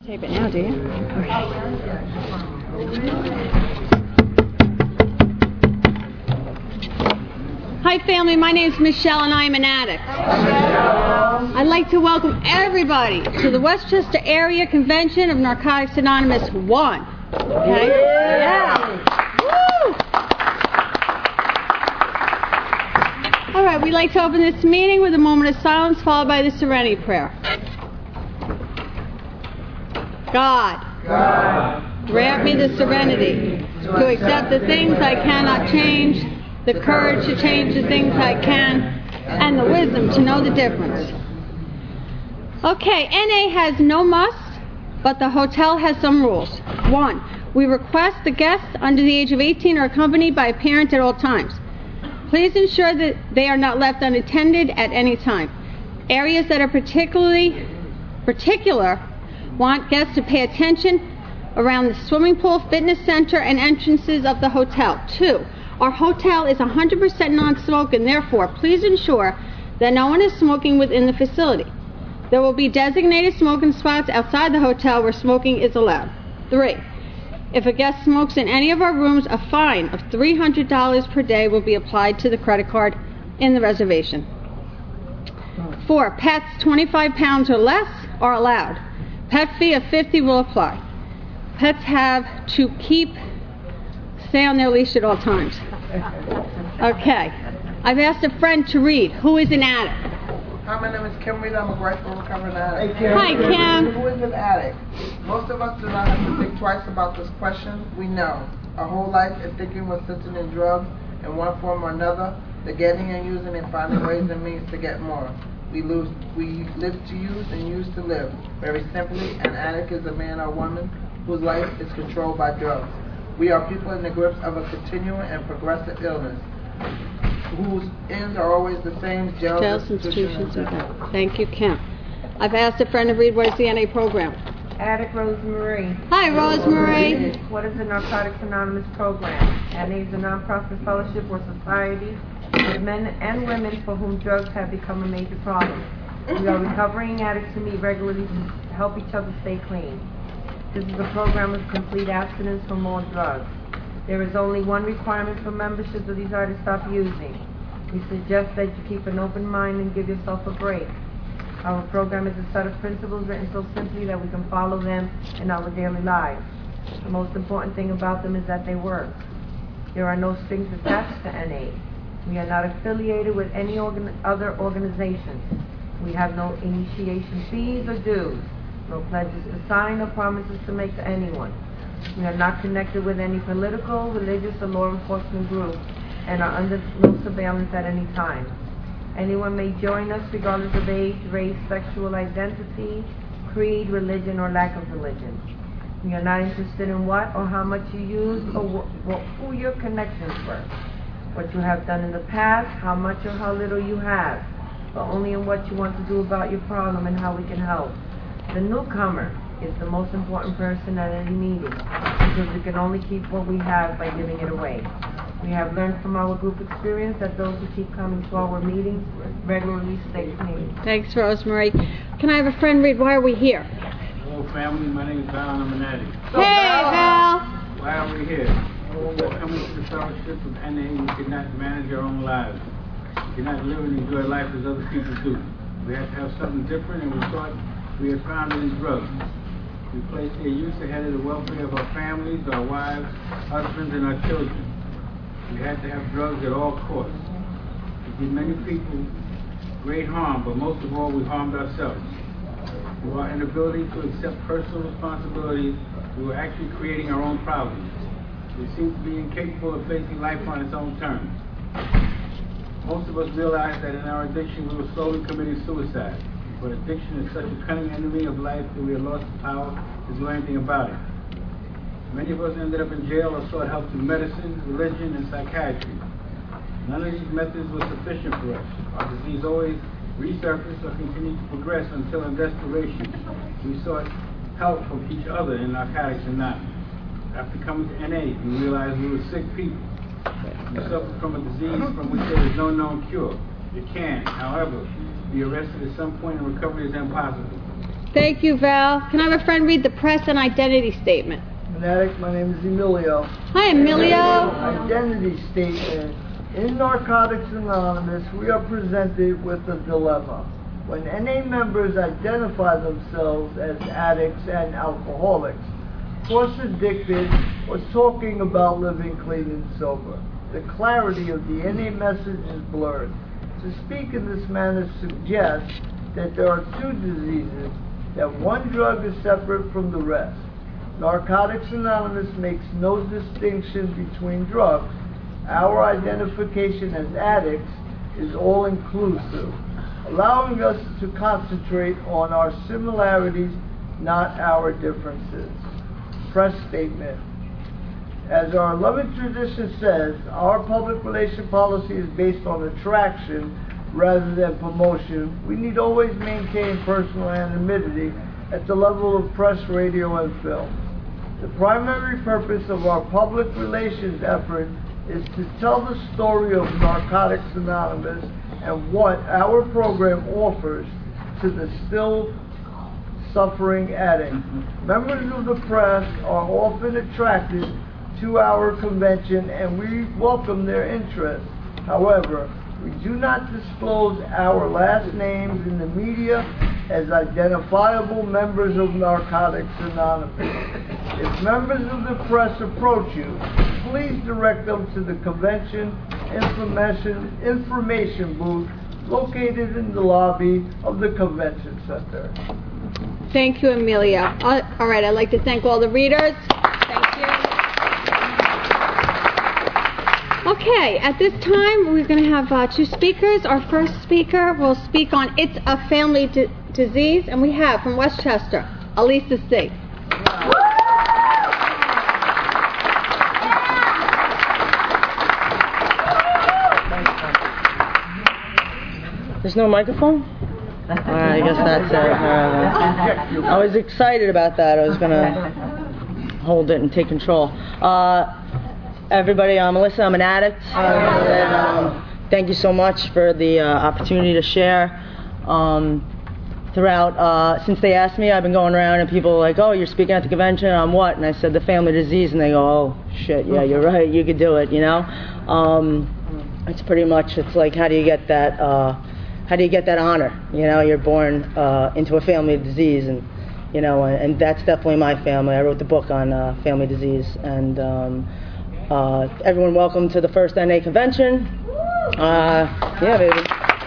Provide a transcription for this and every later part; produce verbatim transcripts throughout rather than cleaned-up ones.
Tape it now, do you? Okay. Hi family, my name is Michelle and I am an addict. I'd like to welcome everybody to the Westchester Area Convention of Narcotics Anonymous one. Okay? Yeah. Woo! All right, we'd like to open this meeting with a moment of silence followed by the Serenity Prayer. God, God, grant me the serenity to accept the things I cannot change, the courage to change the things I can, and the wisdom to know the difference. Okay, N A has no must, but the hotel has some rules. One, we request the guests under the age of eighteen are accompanied by a parent at all times. Please ensure that they are not left unattended at any time. Areas that are particularly particular want guests to pay attention around the swimming pool, fitness center, and entrances of the hotel. Two, our hotel is one hundred percent non-smoke, and therefore, please ensure that no one is smoking within the facility. There will be designated smoking spots outside the hotel where smoking is allowed. Three, if a guest smokes in any of our rooms, a fine of three hundred dollars per day will be applied to the credit card in the reservation. Four, pets twenty-five pounds or less are allowed. Pet fee of fifty dollars will apply. Pets have to keep, stay on their leash at all times. Okay. I've asked a friend to read. Who is an addict? Hi, my name is Kim Reed. I'm a grateful recovering addict. Hey, Kim. Hi, Kim. Who is an addict? Most of us do not have to think twice about this question. We know. Our whole life is thinking we're sitting in drugs in one form or another. They're getting and using and finding ways and means to get more. We, lose, we live to use and use to live. Very simply, an addict is a man or woman whose life is controlled by drugs. We are people in the grips of a continuing and progressive illness, whose ends are always the same: jails, Jails, institutions, and death. Thank you, Kim. I've asked a friend to read what is the N A program. Addict Rosemary. Hi, Rosemary. What is the Narcotics Anonymous program? N A is a nonprofit fellowship or society with men and women for whom drugs have become a major problem. We are recovering addicts who meet regularly to help each other stay clean. This is a program of complete abstinence from all drugs. There is only one requirement for membership of these are to stop using. We suggest that you keep an open mind and give yourself a break. Our program is a set of principles written so simply that we can follow them in our daily lives. The most important thing about them is that they work. There are no strings attached to N A. We are not affiliated with any organ other organizations. We have no initiation fees or dues, no pledges to sign or promises to make to anyone. We are not connected with any political, religious, or law enforcement group and are under no surveillance at any time. Anyone may join us regardless of age, race, sexual identity, creed, religion, or lack of religion. We are not interested in what or how much you use or wh wh who your connections were, what you have done in the past, how much or how little you have, but only in what you want to do about your problem and how we can help. The newcomer is the most important person at any meeting because we can only keep what we have by giving it away. We have learned from our group experience that those who keep coming to our meetings regularly stay clean. Thanks, Rosemary. Can I have a friend read why are we here? Hello, family. My name is Val, and I'm an addict. Hey, Val. Why are we here? We're coming to the fellowship of N A. We cannot manage our own lives. We cannot live and enjoy life as other people do. We have to have something different, and we thought we had found it in drugs. We place their use ahead of the welfare of our families, our wives, husbands, and our children. We had to have drugs at all costs. We did many people great harm, but most of all, we harmed ourselves. Through our inability to accept personal responsibilities, we were actually creating our own problems. We seemed to be incapable of facing life on its own terms. Most of us realized that in our addiction, we were slowly committing suicide. But addiction is such a cunning enemy of life that we have lost the power to do anything about it. Many of us ended up in jail or sought help through medicine, religion, and psychiatry. None of these methods were sufficient for us. Our disease always resurfaced or continued to progress until in desperation we sought help from each other in Narcotics Anonymous. After coming to N A, we realized we were sick people. We suffered from a disease from which there is no known cure. It can, however, be arrested at some point and recovery is impossible. Thank you, Val. Can I have a friend read the press and identity statement? An addict, my name is Emilio. Hi, Emilio. Identity statement. In Narcotics Anonymous, we are presented with a dilemma. When N A members identify themselves as addicts and alcoholics, course addicted, or talking about living clean and sober, the clarity of the N A message is blurred. To speak in this manner suggests that there are two diseases, that one drug is separate from the rest. Narcotics Anonymous makes no distinction between drugs. Our identification as addicts is all-inclusive, allowing us to concentrate on our similarities, not our differences. Press statement. As our loving tradition says, our public relation policy is based on attraction rather than promotion. We need always maintain personal anonymity at the level of press, radio, and film. The primary purpose of our public relations effort is to tell the story of Narcotics Anonymous and what our program offers to the still suffering addict. Members of the press are often attracted to our convention and we welcome their interest. However, we do not disclose our last names in the media as identifiable members of Narcotics Anonymous. If members of the press approach you, please direct them to the convention information, information booth located in the lobby of the convention center. Thank you, Amelia. All right, I'd like to thank all the readers. Thank you. Okay, at this time, we're going to have uh, two speakers. Our first speaker will speak on It's a Family D- Disease, and we have from Westchester, Elisa C. There's no microphone? Uh, I guess that's it. Uh, I was excited about that. I was going to hold it and take control. Uh, everybody, I'm Melissa. I'm an addict. And, um, thank you so much for the uh, opportunity to share. Um, throughout, uh, since they asked me, I've been going around and people are like, oh, you're speaking at the convention on what? And I said, the family disease. And they go, oh, shit, yeah, you're right. You could do it, you know? Um, it's pretty much, it's like, how do you get that... Uh, How do you get that honor? You know, you're born uh, into a family disease, and you know, and, and that's definitely my family. I wrote the book on uh, family disease, and um, uh, everyone, welcome to the first N A convention. Uh, yeah, baby.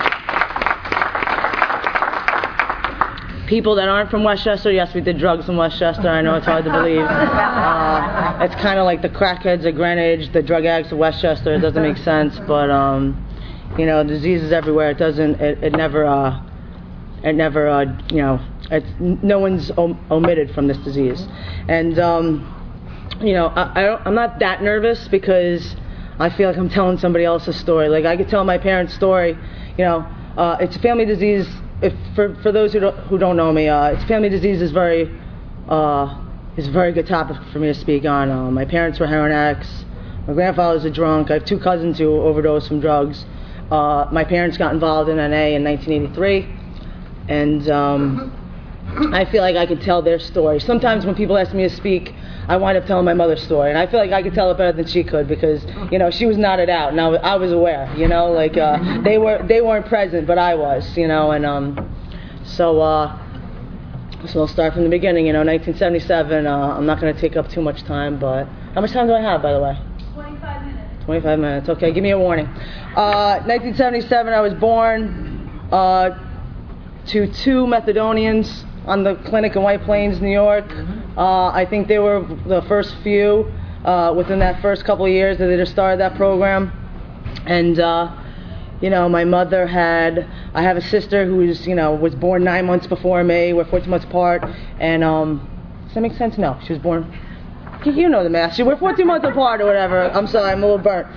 People that aren't from Westchester, yes, we did drugs in Westchester. I know it's hard to believe. Uh, it's kind of like the crackheads of Greenwich, the drug addicts of Westchester. It doesn't make sense, but. Um, You know, disease is everywhere. It doesn't. It, it never. Uh, it never. Uh, you know, it's, no one's om- omitted from this disease. And um, you know, I, I don't, I'm not that nervous because I feel like I'm telling somebody else's story. Like I could tell my parents' story. You know, uh, it's a family disease. If for for those who don't who don't know me, uh, it's family disease is very uh, is a very good topic for me to speak on. Uh, my parents were heroin addicts. My grandfather's a drunk. I have two cousins who overdosed from drugs. Uh, my parents got involved in N A in nineteen eighty-three, and um, I feel like I could tell their story. Sometimes when people ask me to speak, I wind up telling my mother's story, and I feel like I could tell it better than she could because, you know, she was nodded out, and I was, I was aware, you know, like uh, they were they weren't present, but I was, you know, and um, so uh, so I'll start from the beginning. You know, nineteen seventy-seven. Uh, I'm not going to take up too much time, but how much time do I have, by the way? twenty-five minutes. twenty-five minutes. Okay, give me a warning. Uh, nineteen seventy-seven, I was born uh, to two Methadonians on the clinic in White Plains, New York. Uh, I think they were the first few uh, within that first couple of years that they just started that program. And, uh, you know, my mother had, I have a sister who's, you know, was born nine months before me. We're fourteen months apart. And, um, does that make sense? No, she was born, you know the math. We're fourteen months apart or whatever. I'm sorry, I'm a little burnt.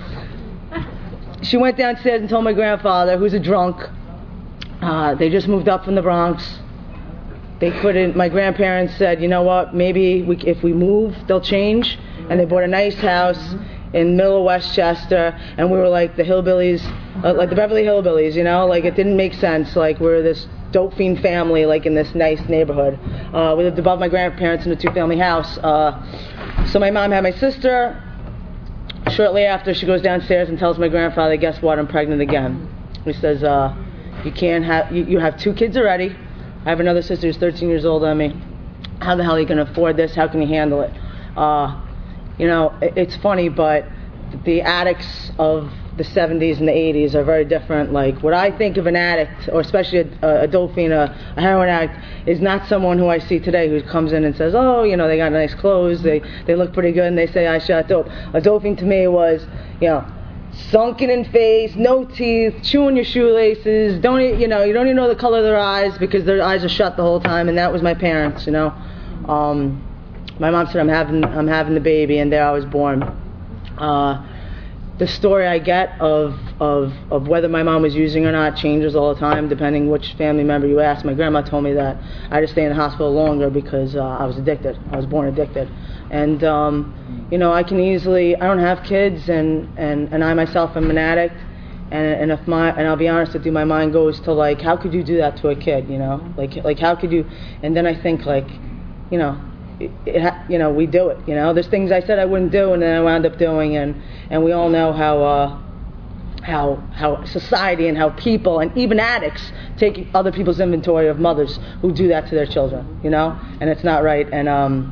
She went downstairs and told my grandfather, who's a drunk, uh, they just moved up from the Bronx. They couldn't, my grandparents said, you know what, maybe we, if we move, they'll change. And they bought a nice house in the middle of Westchester, and we were like the hillbillies, uh, like the Beverly Hillbillies, you know, like it didn't make sense. Like we were this dope fiend family, like in this nice neighborhood. Uh, we lived above my grandparents in a two-family house. Uh, so my mom had my sister. Shortly after, she goes downstairs and tells my grandfather, guess what, I'm pregnant again. He says, uh, you can't have, you, you have two kids already. I have another sister who's thirteen years older than me. How the hell are you going to afford this? How can you handle it? Uh, you know, it, it's funny, but the addicts of the seventies and the eighties are very different. Like, what I think of an addict, or especially a, a dope fiend, a, a heroin addict, is not someone who I see today who comes in and says, oh, you know, they got nice clothes, they they look pretty good, and they say, I shot dope. A dope fiend to me was, you know, sunken in face, no teeth, chewing your shoelaces, don't e- you know, you don't even know the color of their eyes because their eyes are shut the whole time, and that was my parents, you know. Um, my mom said, I'm having I'm having the baby, and there I was born. Uh, the story I get of, of of whether my mom was using or not changes all the time, depending which family member you ask. My grandma told me that I had to stay in the hospital longer because uh, I was addicted. I was born addicted. And, um, you know, I can easily, I don't have kids, and, and, and I myself am an addict. And, and if my, and I'll be honest with you, my mind goes to, like, how could you do that to a kid, you know? Like, like how could you, and then I think, like, you know, It, it ha- you know, we do it, you know. There's things I said I wouldn't do, and then I wound up doing, and, and we all know how uh, how how society and how people and even addicts take other people's inventory of mothers who do that to their children, you know, and it's not right. And um,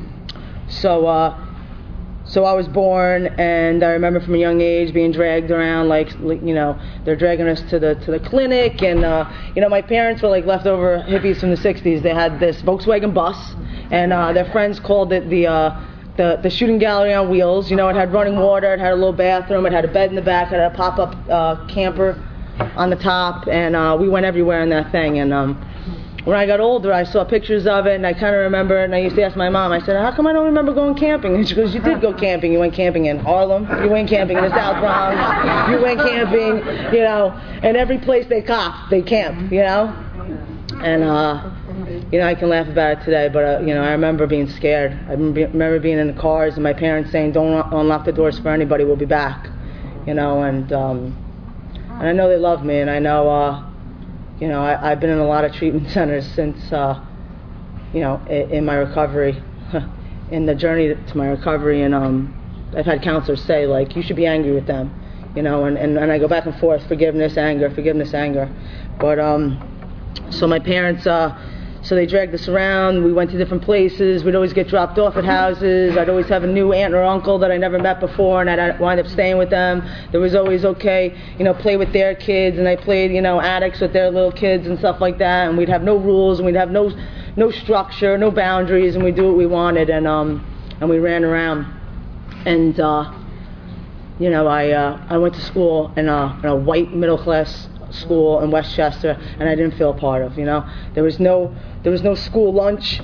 so uh, so I was born, and I remember from a young age being dragged around, like, you know, they're dragging us to the to the clinic, and uh, you know, my parents were like leftover hippies from the sixties. They had this Volkswagen bus, and uh, their friends called it the uh, the the shooting gallery on wheels. You know, it had running water, it had a little bathroom, it had a bed in the back, it had a pop-up uh, camper on the top, and uh, we went everywhere in that thing. And um, when I got older, I saw pictures of it, and I kind of remember it, and I used to ask my mom, I said, how come I don't remember going camping? And she goes, you did go camping. You went camping in Harlem, you went camping in the South Bronx, you went camping, you know, and every place they cop, they camp, you know? And, uh, you know, I can laugh about it today, but, uh, you know, I remember being scared. I remember being in the cars and my parents saying, don't unlock the doors for anybody, we'll be back, you know, and, um, and I know they love me, and I know, uh, you know, I, I've been in a lot of treatment centers since, uh, you know, in, in my recovery, in the journey to my recovery, and um, I've had counselors say, like, you should be angry with them, you know, and, and, and I go back and forth, forgiveness, anger, forgiveness, anger. But, um, so my parents, uh, so they dragged us around, we went to different places, we'd always get dropped off at houses, I'd always have a new aunt or uncle that I never met before, and I'd wind up staying with them. There was always, okay, you know, play with their kids, and I played, you know, addicts with their little kids and stuff like that, and we'd have no rules, and we'd have no no structure, no boundaries, and we'd do what we wanted, and um, and we ran around. And, uh, you know, I uh, I went to school in a, in a white middle-class school in Westchester, and I didn't feel a part of, you know. There was no there was no school lunch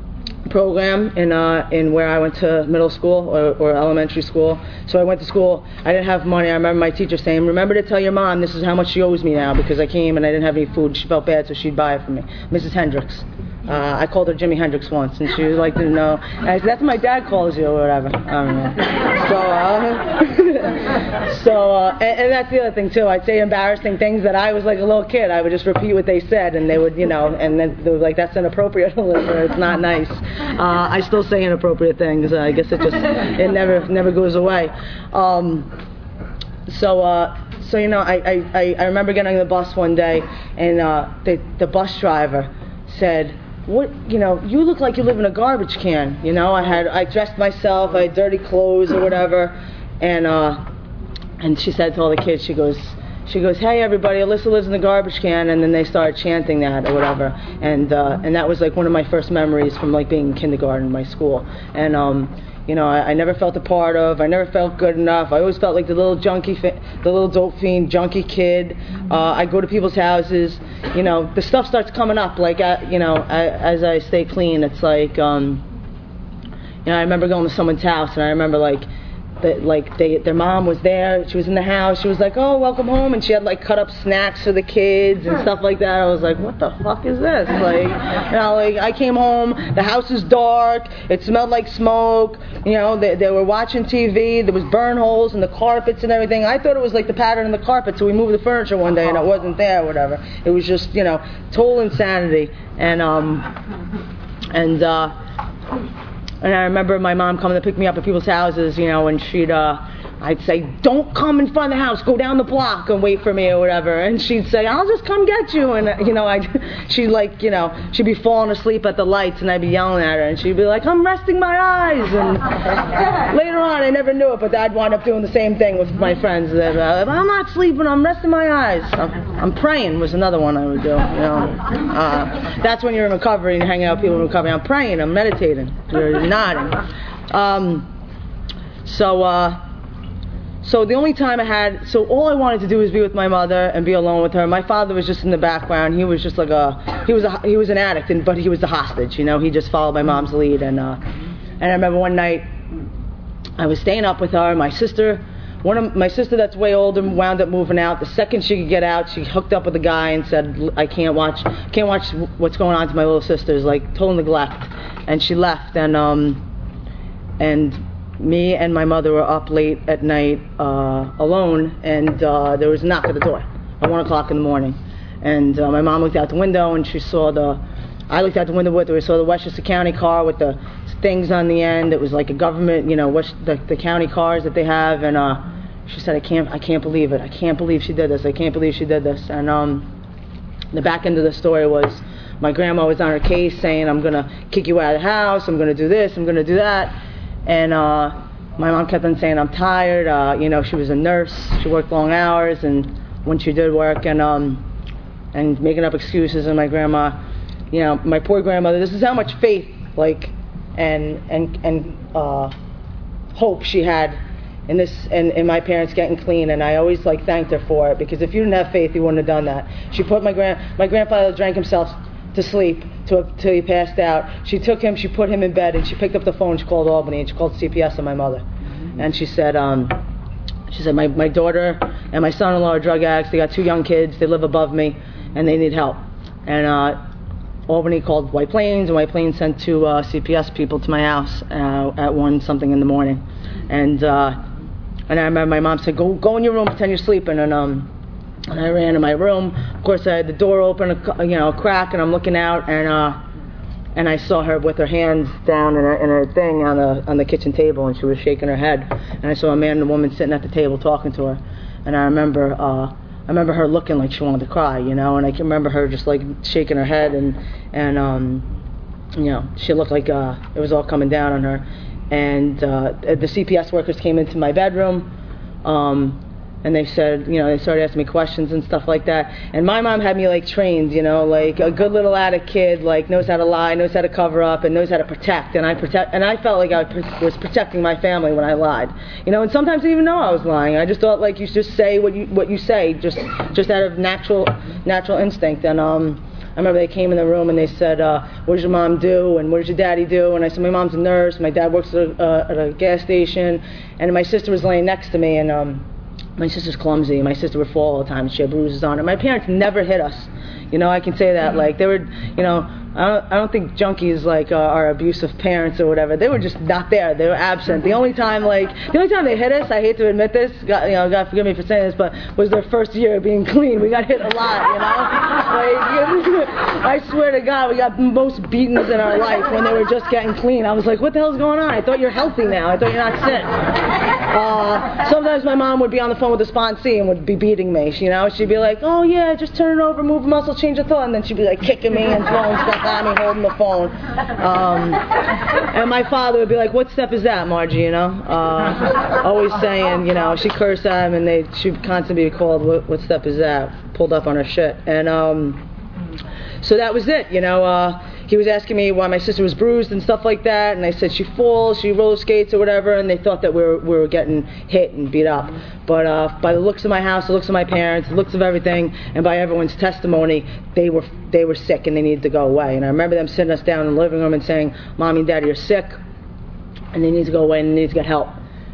program in uh in where I went to middle school or, or elementary school. So I went to school, I didn't have money. I remember my teacher saying, remember to tell your mom this is how much she owes me now, because I came and I didn't have any food. She felt bad, so she'd buy it for me. Missus Hendricks. Uh, I called her Jimi Hendrix once, and she was like, didn't know. And I said, that's what my dad calls you, or whatever. I don't know. So, uh, so uh, and, and that's the other thing, too. I'd say embarrassing things that I was like a little kid. I would just repeat what they said, and they would, you know, and then they were like, that's inappropriate, or it's not nice. Uh, I still say inappropriate things. I guess it just, it never never goes away. Um, so, uh, so you know, I, I, I remember getting on the bus one day, and uh, the, the bus driver said, what, you know, you look like you live in a garbage can, you know. I had, I dressed myself, I had dirty clothes or whatever, and uh, and she said to all the kids, she goes, she goes, hey everybody, Alyssa lives in the garbage can, and then they started chanting that or whatever, and uh, and that was like one of my first memories from like being in kindergarten in my school, and um, you know, I, I never felt a part of, I never felt good enough. I always felt like the little junkie, fi- the little dope fiend, junkie kid. Uh, I go to people's houses, you know, the stuff starts coming up, like, uh, you know, I, as I stay clean, it's like, um, you know, I remember going to someone's house, and I remember, like, that like they, their mom was there. She was in the house. She was like, "Oh, welcome home," and she had like cut up snacks for the kids and stuff like that. I was like, "What the fuck is this?" Like, you know, like I came home. The house is dark. It smelled like smoke. You know, they, they were watching T V. There was burn holes in the carpets and everything. I thought it was like the pattern in the carpet, so we moved the furniture one day and it wasn't there or whatever. It was just, you know, total insanity. And um, and uh. And I remember my mom coming to pick me up at people's houses, you know, and she'd, uh, I'd say, "Don't come in front of the house, go down the block and wait for me," or whatever. And she'd say, "I'll just come get you." And, you know, I'd, she'd like, you know, she'd be falling asleep at the lights and I'd be yelling at her and she'd be like, "I'm resting my eyes." And later on, I never knew it, but I'd wind up doing the same thing with my friends. That uh, "I'm not sleeping, I'm resting my eyes." I'm, I'm praying was another one I would do, you know. Uh, that's when you're in recovery and hanging out with people in recovery. I'm praying, I'm meditating. You're nodding. Um, so, uh, So the only time I had, so all I wanted to do was be with my mother and be alone with her. My father was just in the background. He was just like a, he was a, he was an addict, and but he was the hostage. You know, he just followed my mom's lead. And uh, and I remember one night, I was staying up with her. My sister, one of my sister that's way older, wound up moving out. The second she could get out, she hooked up with a guy and said, "I can't watch, can't watch what's going on to my little sisters." Like total neglect. And she left. And um, and. me and my mother were up late at night uh, alone, and uh, there was a knock at the door at one o'clock in the morning. And uh, my mom looked out the window and she saw the, I looked out the window with her, we saw the Westchester County car with the things on the end. It was like a government, you know, West, the, the county cars that they have. And uh, she said, I can't, I can't believe it. I can't believe she did this. I can't believe she did this. And um, the back end of the story was my grandma was on her case saying, "I'm going to kick you out of the house. I'm going to do this. I'm going to do that." And uh, my mom kept on saying, "I'm tired." Uh, you know, she was a nurse. She worked long hours, and when she did work, and um, and making up excuses. And my grandma, you know, my poor grandmother. This is how much faith, like, and and and uh, hope she had in this, and in my parents getting clean. And I always like thanked her for it, because if you didn't have faith, you wouldn't have done that. She put my grand my grandfather drank himself to sleep till till he passed out. She took him, she put him in bed, and she picked up the phone. She called Albany, and she called C P S on my mother. Mm-hmm. And she said, um, she said, my my daughter and my son-in-law are drug addicts. They got two young kids. They live above me, and they need help. And uh, Albany called White Plains, and White Plains sent two uh, C P S people to my house uh, at one something in the morning. And uh, and I remember my mom said, "Go go in your room, pretend you're sleeping." And um. And I ran in my room. Of course, I had the door open, a, you know, a crack, and I'm looking out, and uh, and I saw her with her hands down in her, in her thing on the on the kitchen table, and she was shaking her head. And I saw a man and a woman sitting at the table talking to her. And I remember, uh, I remember her looking like she wanted to cry, you know. And I can remember her just like shaking her head, and and um, you know, she looked like uh, it was all coming down on her. And uh, the C P S workers came into my bedroom. Um, And they said, you know, they started asking me questions and stuff like that. And my mom had me like trained, you know, like a good little addict kid, like knows how to lie, knows how to cover up, and knows how to protect. And I protect, and I felt like I was protecting my family when I lied, you know. And sometimes I didn't even know I was lying. I just thought like you just say what you what you say, just just out of natural natural instinct. And um, I remember they came in the room and they said, uh, "What does your mom do? And what does your daddy do?" And I said, "My mom's a nurse. My dad works at a, uh, at a gas station." And my sister was laying next to me, and um. My sister's clumsy. My sister would fall all the time. She had bruises on her. My parents never hit us. You know, I can say that. Like, they were, you know, I don't, I don't think junkies, like, uh, are abusive parents or whatever. They were just not there. They were absent. The only time, like, the only time they hit us, I hate to admit this, God, you know, God forgive me for saying this, but was their first year of being clean. We got hit a lot, you know? Like, I swear to God, we got most beatings in our life when they were just getting clean. I was like, what the hell's going on? I thought you're healthy now. I thought you're not sick. Uh, sometimes my mom would be on the phone with the sponsee and would be beating me, you know? She'd be like, "Oh, yeah, just turn it over, move a muscle, change a thought," and then she'd be like kicking me and throwing stuff at me, holding the phone. Um, and my father would be like, "What step is that, Margie?" You know, uh, always saying, you know, she cursed at him, and they she'd constantly be called, "What, what step is that?" Pulled up on her shit. And um, so that was it, you know. Uh, he was asking me why my sister was bruised and stuff like that, and I said she falls, she roller skates or whatever, and they thought that we were, we were getting hit and beat up. But uh, by the looks of my house, the looks of my parents, the looks of everything, and by everyone's testimony, they were they were sick and they needed to go away. And I remember them sitting us down in the living room and saying, "Mommy and Daddy are sick, and they need to go away and they need to get help."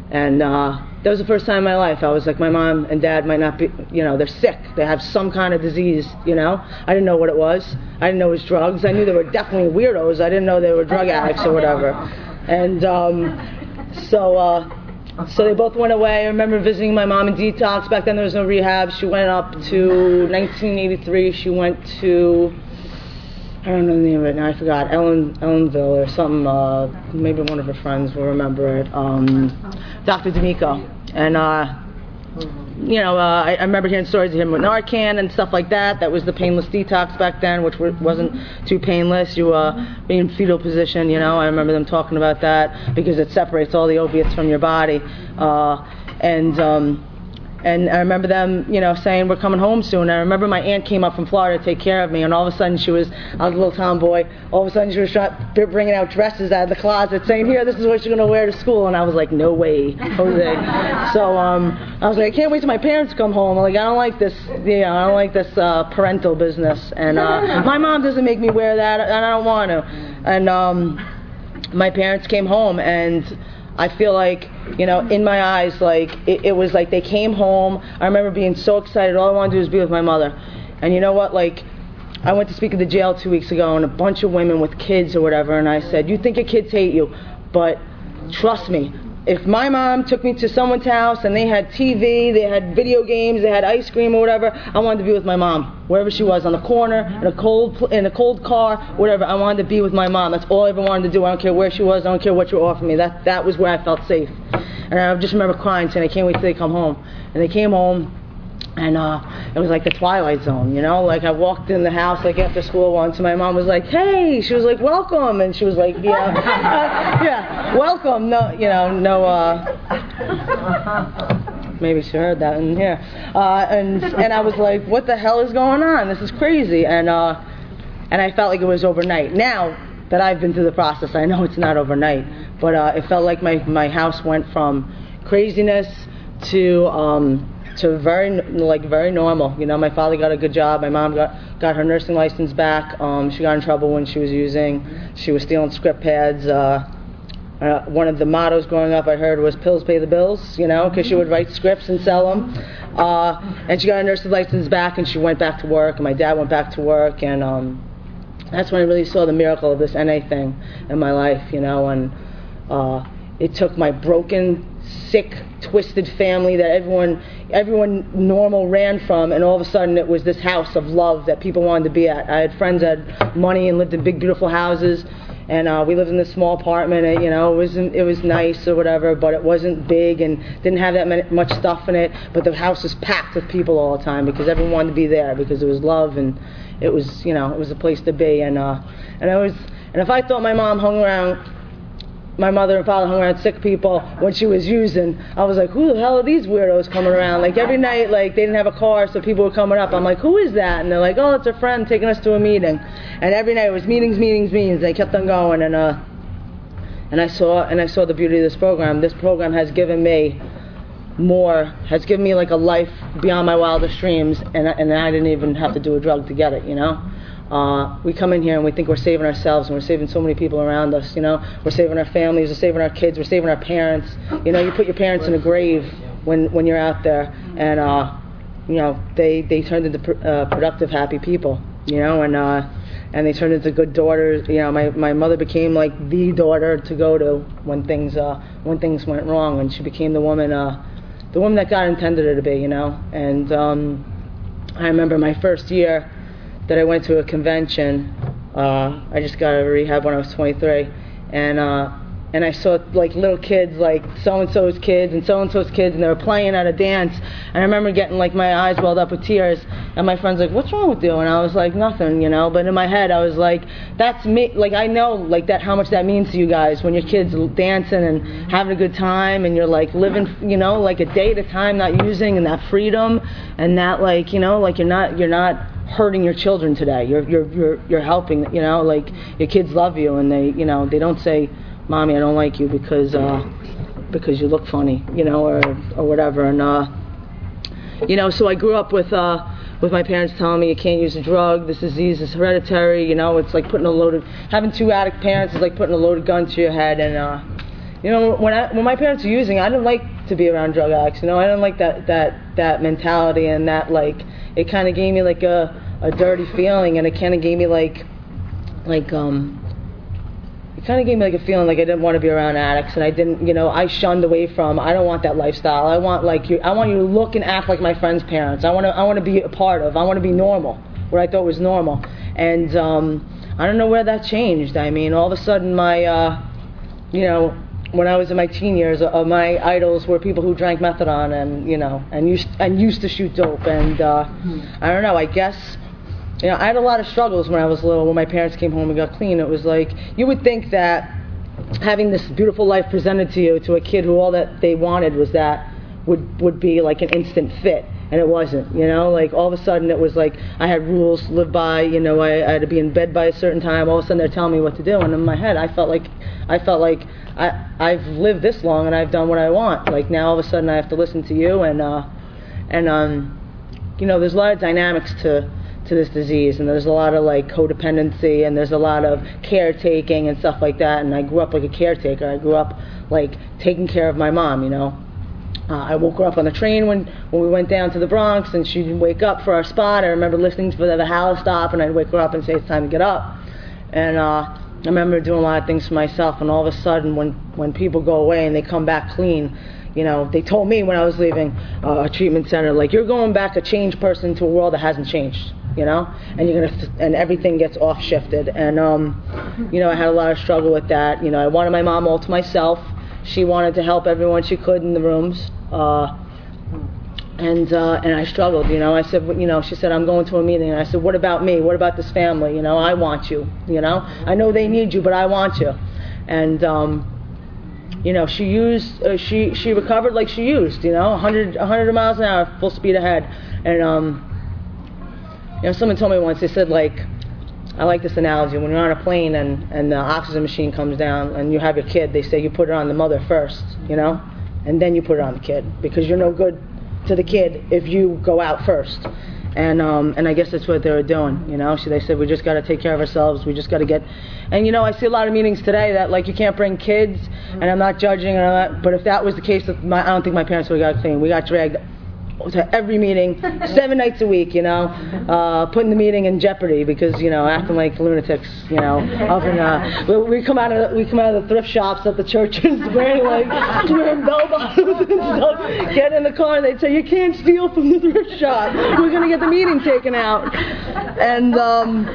And uh, that was the first time in my life I was like, my mom and dad might not be, you know, they're sick. They have some kind of disease, you know. I didn't know what it was. I didn't know it was drugs. I knew they were definitely weirdos. I didn't know they were drug addicts or whatever. And um, so uh, so they both went away. I remember visiting my mom in detox. Back then there was no rehab. She went up to nineteen eighty-three. She went to, I don't know the name of it now, I forgot, Ellen, Ellenville or something, uh, maybe one of her friends will remember it, um, Doctor D'Amico. And, uh, you know, uh, I, I remember hearing stories of him with Narcan and stuff like that. That was the painless detox back then, which w- wasn't too painless. You uh, be in fetal position, you know, I remember them talking about that because it separates all the opiates from your body. Uh, and, um, And I remember them, you know, saying, we're coming home soon. I remember my aunt came up from Florida to take care of me, and all of a sudden she was, I was a little tomboy, all of a sudden she was trying, bringing out dresses out of the closet, saying, here, this is what you're going to wear to school. And I was like, no way, Jose. So um, I was like, I can't wait till my parents come home. I'm like, I don't like this, you know, I don't like this uh, parental business. And uh, my mom doesn't make me wear that, and I don't want to. And um, my parents came home, and I feel like, you know, in my eyes, like, it, it was like they came home. I remember being so excited. All I wanted to do was be with my mother. And you know what, like, I went to speak at the jail two weeks ago, and a bunch of women with kids or whatever, and I said, you think your kids hate you, but trust me, if my mom took me to someone's house and they had T V, they had video games, they had ice cream or whatever, I wanted to be with my mom, wherever she was, on the corner, in a cold in a cold car, whatever. I wanted to be with my mom. That's all I ever wanted to do. I don't care where she was. I don't care what you offered me. That that was where I felt safe. And I just remember crying, saying, I can't wait till they come home. And they came home. And uh, it was like the Twilight Zone, you know? Like, I walked in the house, like, after school once, and my mom was like, hey! She was like, welcome! And she was like, yeah, uh, yeah, welcome! No, you know, no, uh... maybe she heard that in here. Uh, and, and I was like, what the hell is going on? This is crazy. And, uh, and I felt like it was overnight. Now that I've been through the process, I know it's not overnight. But uh, it felt like my, my house went from craziness to... Um, to very, like, very normal. You know, my father got a good job. My mom got, got her nursing license back. Um, she got in trouble when she was using, she was stealing script pads. Uh, uh, one of the mottos growing up I heard was pills pay the bills, you know, because she would write scripts and sell them. Uh, and she got her nursing license back, and she went back to work, and my dad went back to work, and um, that's when I really saw the miracle of this N A thing in my life, you know, and uh, it took my broken, sick, twisted family that everyone everyone normal ran from, and all of a sudden it was this house of love that people wanted to be at. I had friends that had money and lived in big, beautiful houses, and uh, we lived in this small apartment, and, you know, it was it was nice or whatever, but it wasn't big and didn't have that many, much stuff in it, but the house was packed with people all the time because everyone wanted to be there because it was love, and it was, you know, it was a place to be. And uh, and I was, and if I thought my mom hung around, my mother and father hung around sick people when she was using, I was like, who the hell are these weirdos coming around? Like, every night, like, they didn't have a car, so people were coming up. I'm like, who is that? And they're like, oh, it's a friend taking us to a meeting. And every night it was meetings, meetings, meetings. They kept on going, and uh, and I saw and I saw the beauty of this program. This program has given me more, has given me like a life beyond my wildest dreams, and and I didn't even have to do a drug to get it, you know. Uh, we come in here and we think we're saving ourselves, and we're saving so many people around us, you know. We're saving our families, we're saving our kids, we're saving our parents. You know, you put your parents in a grave when, when you're out there, and, uh, you know, they, they turned into pr- uh, productive, happy people, you know, and uh, and they turned into good daughters. You know, my, my mother became like the daughter to go to when things uh, when things went wrong, and she became the woman, uh, the woman that God intended her to be, you know. And um, I remember my first year that I went to a convention. Uh, I just got out of rehab when I was twenty-three, and uh, and I saw like little kids, like so and so's kids and so and so's kids, and they were playing at a dance. And I remember getting like my eyes welled up with tears, and my friend's like, "What's wrong with you?" And I was like, "Nothing," you know. But in my head, I was like, "That's me." Like, I know like that how much that means to you guys when your kids dancing and having a good time, and you're like living, you know, like a day at a time, not using, and that freedom, and that like, you know, like you're not you're not. hurting your children today. You're you're you're you're helping, you know, like your kids love you, and they, you know, they don't say, "Mommy, I don't like you because uh because you look funny," you know, or or whatever. And uh you know, so I grew up with uh with my parents telling me you can't use a drug, this disease is hereditary, you know, it's like putting a loaded having two addict parents is like putting a loaded gun to your head. And uh you know, when I, when my parents were using, I didn't like to be around drug addicts. You know, I didn't like that that that mentality, and that like it kind of gave me like a a dirty feeling, and it kind of gave me like like um. It kind of gave me like a feeling like I didn't want to be around addicts, and I didn't, you know, I shunned away from. I don't want that lifestyle. I want like you. I want you to look and act like my friends' parents. I want to. I want to be a part of. I want to be normal, what I thought was normal. And um, I don't know where that changed. I mean, all of a sudden, my, uh, you know, when I was in my teen years, uh, my idols were people who drank methadone and you know, and used and used to shoot dope. And uh, hmm. I don't know. I guess. You know, I had a lot of struggles when I was little. When my parents came home and got clean, it was like you would think that having this beautiful life presented to you, to a kid who all that they wanted was that would would be like an instant fit, and it wasn't. You know, like all of a sudden it was like I had rules to live by. You know, I, I had to be in bed by a certain time. All of a sudden they're telling me what to do, and in my head I felt like I felt like I I've lived this long and I've done what I want. Like now all of a sudden I have to listen to you, and uh, and um, you know, there's a lot of dynamics to. to this disease, and there's a lot of like codependency, and there's a lot of caretaking and stuff like that, and I grew up like a caretaker. I grew up like taking care of my mom, you know. Uh, I woke her up on the train when, when we went down to the Bronx, and she'd wake up for our spot. I remember listening for the Howell stop, and I'd wake her up and say it's time to get up. And uh, I remember doing a lot of things for myself, and all of a sudden when, when people go away and they come back clean, you know, they told me when I was leaving uh, a treatment center, like, you're going back a changed person to a world that hasn't changed. You know, and you're gonna, th- and everything gets off shifted, and um, you know, I had a lot of struggle with that. You know, I wanted my mom all to myself. She wanted to help everyone she could in the rooms, uh, and uh, and I struggled. You know, I said, you know, she said, I'm going to a meeting, and I said, what about me? What about this family? You know, I want you. You know, I know they need you, but I want you. And um, you know, she used, uh, she she recovered like she used. You know, one hundred, one hundred miles an hour, full speed ahead, and um. You know, someone told me once, they said, like, I like this analogy, when you're on a plane and, and the oxygen machine comes down and you have your kid, they say you put it on the mother first, you know, and then you put it on the kid, because you're no good to the kid if you go out first. And um, and I guess that's what they were doing, you know. So they said, we just got to take care of ourselves, we just got to get, and you know, I see a lot of meetings today that, like, you can't bring kids, and I'm not judging, and I'm not, but if that was the case, with my, I don't think my parents would have got clean. We got dragged to every meeting, seven nights a week, you know, uh, putting the meeting in jeopardy because, you know, acting like lunatics, you know. Up in, uh, we, we come out of we come out of the thrift shops at the churches wearing like wearing bell bottoms and stuff. Get in the car and they'd say, you can't steal from the thrift shop. We're gonna get the meeting taken out. And um,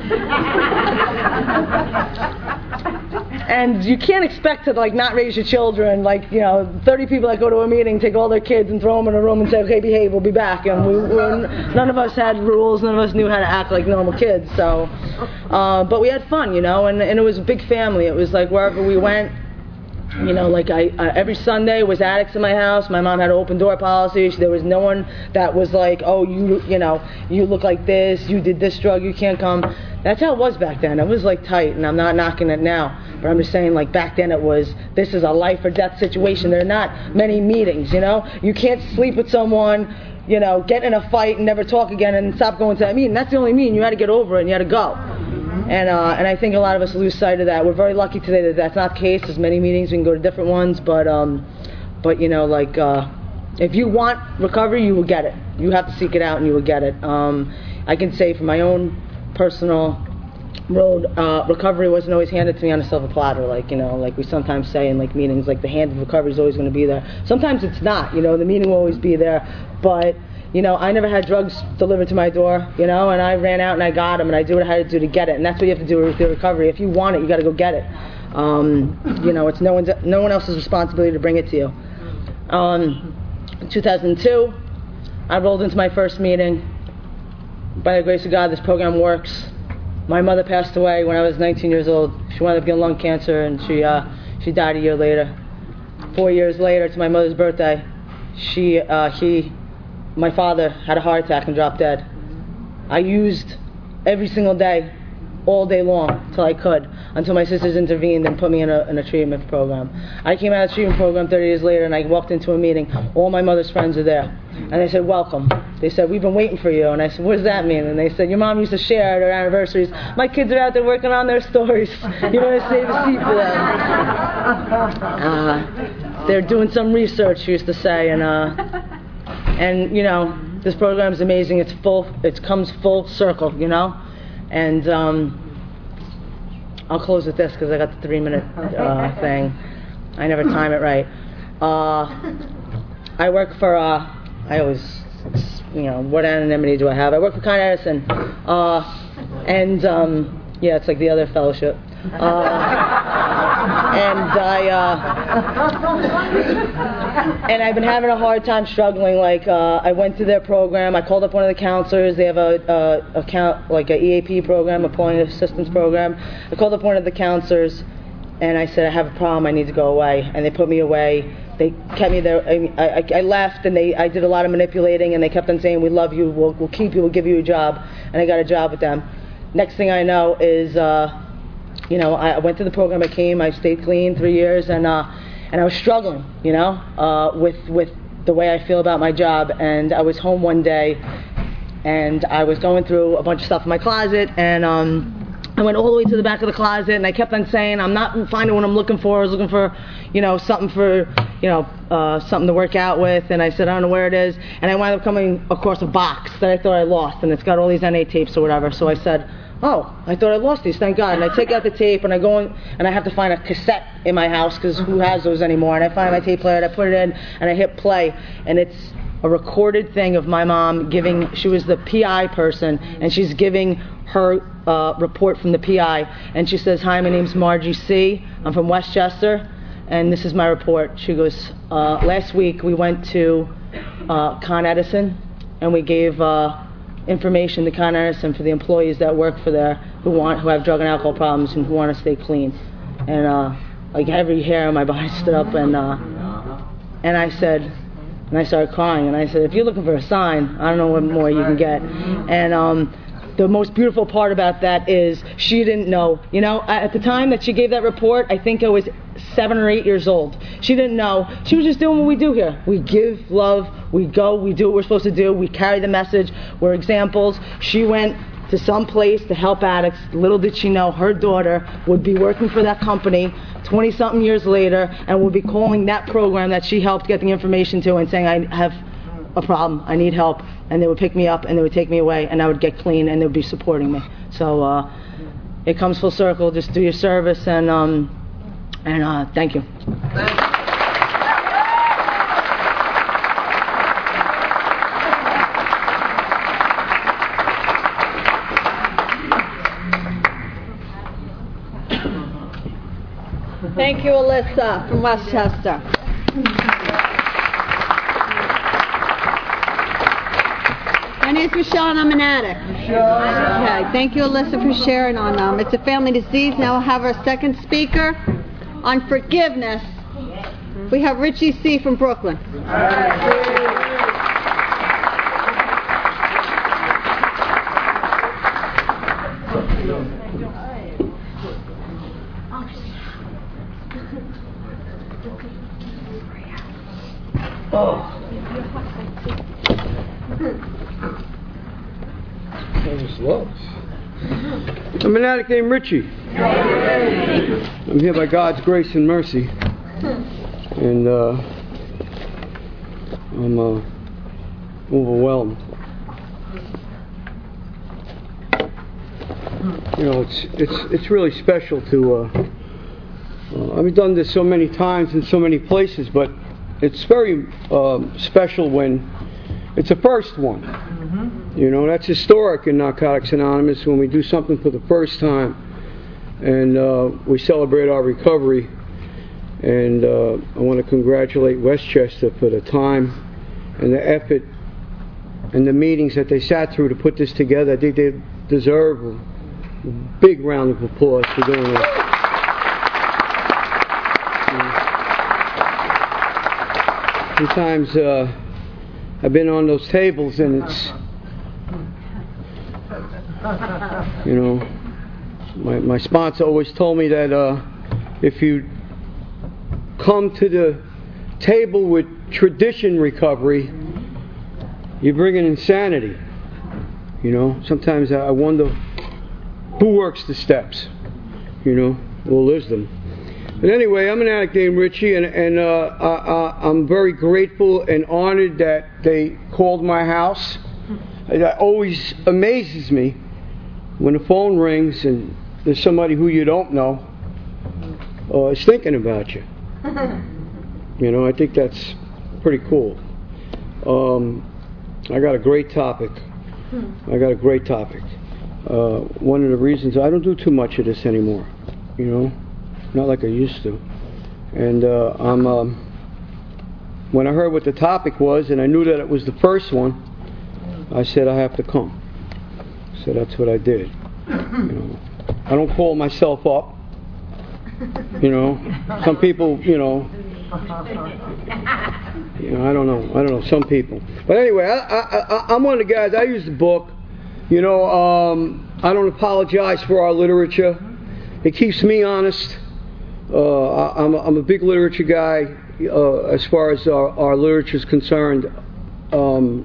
and you can't expect to like not raise your children. Like, you know, thirty people that go to a meeting take all their kids and throw them in a room and say, okay, behave. We'll be back, and we, we, none of us had rules, none of us knew how to act like normal kids, so, uh, but we had fun, you know, and, and it was a big family. It was like wherever we went, you know, like I, uh, every Sunday was addicts in my house. My mom had an open door policy. There was no one that was like, oh, you, you know, you look like this, you did this drug, you can't come. That's how it was back then. It was like tight, and I'm not knocking it now, but I'm just saying, like, back then it was, this is a life or death situation. There are not many meetings, you know. You can't sleep with someone, you know, get in a fight and never talk again and stop going to that meeting. That's the only meeting. You had to get over it and you had to go. And uh, and I think a lot of us lose sight of that. We're very lucky today that that's not the case. There's many meetings. We can go to different ones, but um, but you know, like uh, if you want recovery, you will get it. You have to seek it out, and you will get it. Um, I can say from my own personal road, uh, recovery wasn't always handed to me on a silver platter. Like, you know, like we sometimes say in like meetings, like the hand of recovery is always going to be there. Sometimes it's not. You know, the meeting will always be there, but you know, I never had drugs delivered to my door, you know, and I ran out and I got them, and I did what I had to do to get it, and that's what you have to do with your recovery. If you want it, you got to go get it. Um, you know, it's no one's no one else's responsibility to bring it to you. Um, in two thousand two, I rolled into my first meeting. By the grace of God, this program works. My mother passed away when I was nineteen years old. She wound up getting lung cancer, and she uh, she died a year later. Four years later, to my mother's birthday, she uh, he. My father had a heart attack and dropped dead. I used every single day all day long till I could, until my sisters intervened and put me in a, in a treatment program. I came out of the treatment program thirty years later, and I walked into a meeting. All my mother's friends are there. And they said, welcome. They said, we've been waiting for you. And I said, what does that mean? And they said, your mom used to share at her anniversaries. My kids are out there working on their stories. You want to save a seat for them. Uh, they're doing some research, she used to say. And, uh, and you know, this program is amazing. It's full, it comes full circle, you know. And um, I'll close with this because I got the three-minute uh, thing. I never time it right. Uh, I work for, uh, I always, you know, what anonymity do I have? I work for Con Edison. Uh, and, um, yeah, it's like the other fellowship. Uh, and I, uh, and I've been having a hard time struggling. Like, uh, I went through their program. I called up one of the counselors. They have a, a account, like a E A P program, a polling assistance program. I called up one of the counselors, and I said, I have a problem. I need to go away. And they put me away. They kept me there. I, I, I left, and they, I did a lot of manipulating, and they kept on saying, we love you, we'll, we'll keep you, we'll give you a job. And I got a job with them. Next thing I know is, uh, you know, I went through the program. I came, I stayed clean three years, and uh, and I was struggling, you know, uh, with with the way I feel about my job. And I was home one day, and I was going through a bunch of stuff in my closet, and um, I went all the way to the back of the closet, and I kept on saying, I'm not finding what I'm looking for. I was looking for, you know, something for, you know, uh, something to work out with, and I said, I don't know where it is, and I wound up coming across a box that I thought I lost, and it's got all these N A tapes or whatever. So I said, oh, I thought I lost these, thank God. And I take out the tape, and I go in, and I have to find a cassette in my house, because who has those anymore? And I find my tape player, and I put it in, and I hit play, and it's a recorded thing of my mom giving, she was the P I person, and she's giving her uh, report from the P I, and she says, hi, my name's Margie C. I'm from Westchester, and this is my report. She goes, uh, last week we went to uh, Con Edison, and we gave uh, information to Con Edison for the employees that work for there who want, who have drug and alcohol problems and who want to stay clean. And uh, like every hair on my body stood up, and uh, and I said, and I started crying, and I said, if you're looking for a sign, I don't know what more you can get. And um, the most beautiful part about that is she didn't know. You know, at the time that she gave that report, I think I was seven or eight years old. She didn't know. She was just doing what we do here. We give love, we go, we do what we're supposed to do, we carry the message, we're examples. She went to some place to help addicts. Little did she know her daughter would be working for that company twenty-something years later, and would be calling that program that she helped get the information to and saying, I have a problem, I need help. And they would pick me up, and they would take me away, and I would get clean, and they would be supporting me. So uh, it comes full circle. Just do your service, and um, and uh, thank you. Thank you, Alyssa from Westchester. My name's Michelle, and I'm an addict. Okay, thank you, Alyssa, for sharing on um, it's a family disease. Now we'll have our second speaker on forgiveness. We have Richie C. from Brooklyn. Oh. I'm an addict named Richie. I'm here by God's grace and mercy, and uh, I'm uh, overwhelmed. You know, it's it's it's really special to. Uh, uh, I've done this so many times in so many places, but it's very um, special when it's the first one. Mm-hmm. You know, that's historic in Narcotics Anonymous when we do something for the first time, and uh, we celebrate our recovery. And uh, I want to congratulate Westchester for the time and the effort and the meetings that they sat through to put this together. I think they deserve a big round of applause for doing this. Sometimes uh, I've been on those tables, and it's, you know, my, my sponsor always told me that uh, if you come to the table with tradition recovery, you bring in insanity. You know, sometimes I wonder who works the steps, you know, or lives them. But anyway, I'm an addict named Richie, and, and uh, I, I, I'm very grateful and honored that they called my house. That always amazes me when the phone rings and there's somebody who you don't know uh, is thinking about you. You know, I think that's pretty cool. Um, I got a great topic. I got a great topic. Uh, one of the reasons I don't do too much of this anymore, you know, not like I used to. And uh, I'm um, when I heard what the topic was, and I knew that it was the first one, I said I have to come. So that's what I did. You know, I don't call myself up. You know, some people, you know, you know, I don't know, I don't know, some people. But anyway, I, I, I, I'm one of the guys. I use the book. You know, um, I don't apologize for our literature. It keeps me honest. Uh, I, I'm, a, I'm a big literature guy uh, as far as our, our literature is concerned. Um,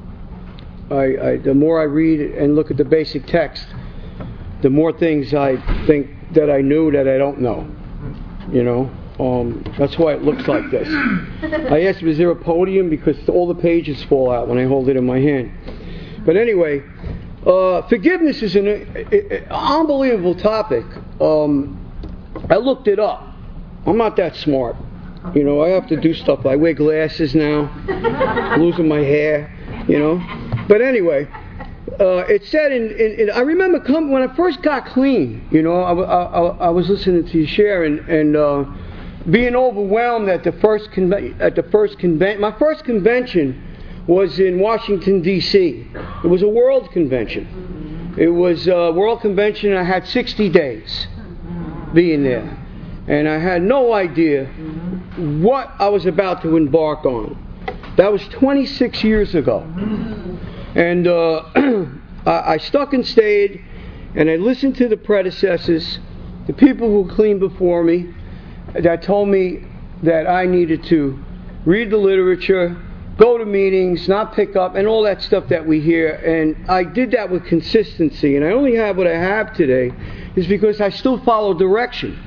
I, I, the more I read and look at the basic text, the more things I think that I knew that I don't know. You know, um, that's why it looks like this. I asked, was there a podium? Because all the pages fall out when I hold it in my hand. But anyway, uh, forgiveness is an uh, unbelievable topic. Um, I looked it up. I'm not that smart. You know, I have to do stuff. I wear glasses now, losing my hair, you know. But anyway, uh, it said in, in, in I remember come, when I first got clean, you know, I, I, I was listening to you share and, and uh, being overwhelmed at the first conve- at the first convention. My first convention was in Washington, D C It was a world convention. It was a world convention, and I had sixty days being there. And I had no idea what I was about to embark on. That was twenty-six years ago. And uh, I, I stuck and stayed, and I listened to the predecessors, the people who cleaned before me, that told me that I needed to read the literature, go to meetings, not pick up, and all that stuff that we hear. And I did that with consistency. And I only have what I have today is because I still follow direction.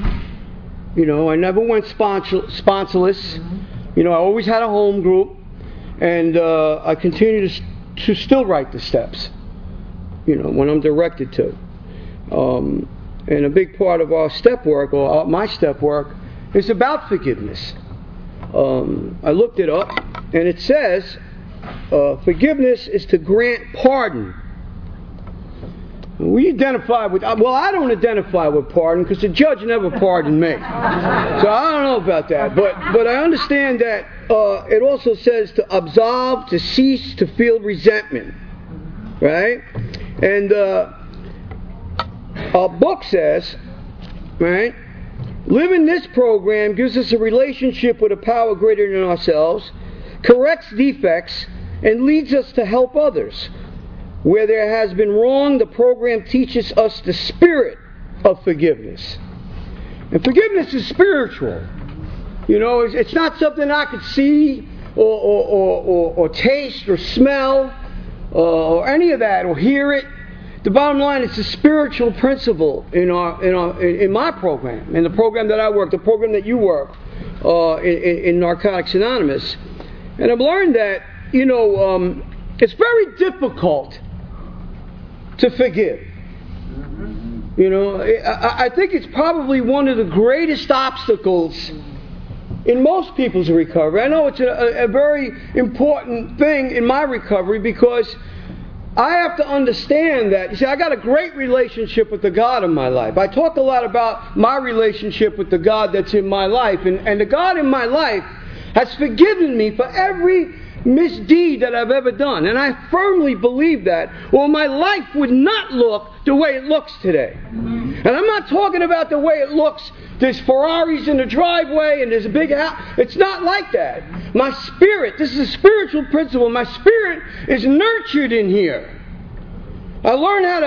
You know, I never went sponsor, sponsorless. You know, I always had a home group, and uh, I continue to, to still write the steps, you know, when I'm directed to. Um, and a big part of our step work, or my step work, is about forgiveness. Um, I looked it up, and it says, uh, forgiveness is to grant pardon. We identify with, well, I don't identify with pardon because the judge never pardoned me. So I don't know about that. But but I understand that uh, it also says to absolve, to cease, to feel resentment. Right? And uh, our book says, right, living this program gives us a relationship with a power greater than ourselves, corrects defects, and leads us to help others. Where there has been wrong, the program teaches us the spirit of forgiveness. And forgiveness is spiritual. You know, it's, it's not something I could see or, or, or, or, or taste or smell uh, or any of that or hear it. The bottom line, it's a spiritual principle in our in our in, in my program, in the program that I work, the program that you work uh, in, in, in Narcotics Anonymous. And I've learned that, you know, um, it's very difficult to forgive. You know, I, I think it's probably one of the greatest obstacles in most people's recovery. I know it's a, a very important thing in my recovery because I have to understand that. You see, I got a great relationship with the God in my life. I talk a lot about my relationship with the God that's in my life. And, and the God in my life has forgiven me for every misdeed that I've ever done. And I firmly believe that, or my life would not look the way it looks today. And I'm not talking about the way it looks, there's Ferraris in the driveway and there's a big house. It's not like that. My spirit, this is a spiritual principle, my spirit is nurtured in here. I learned how to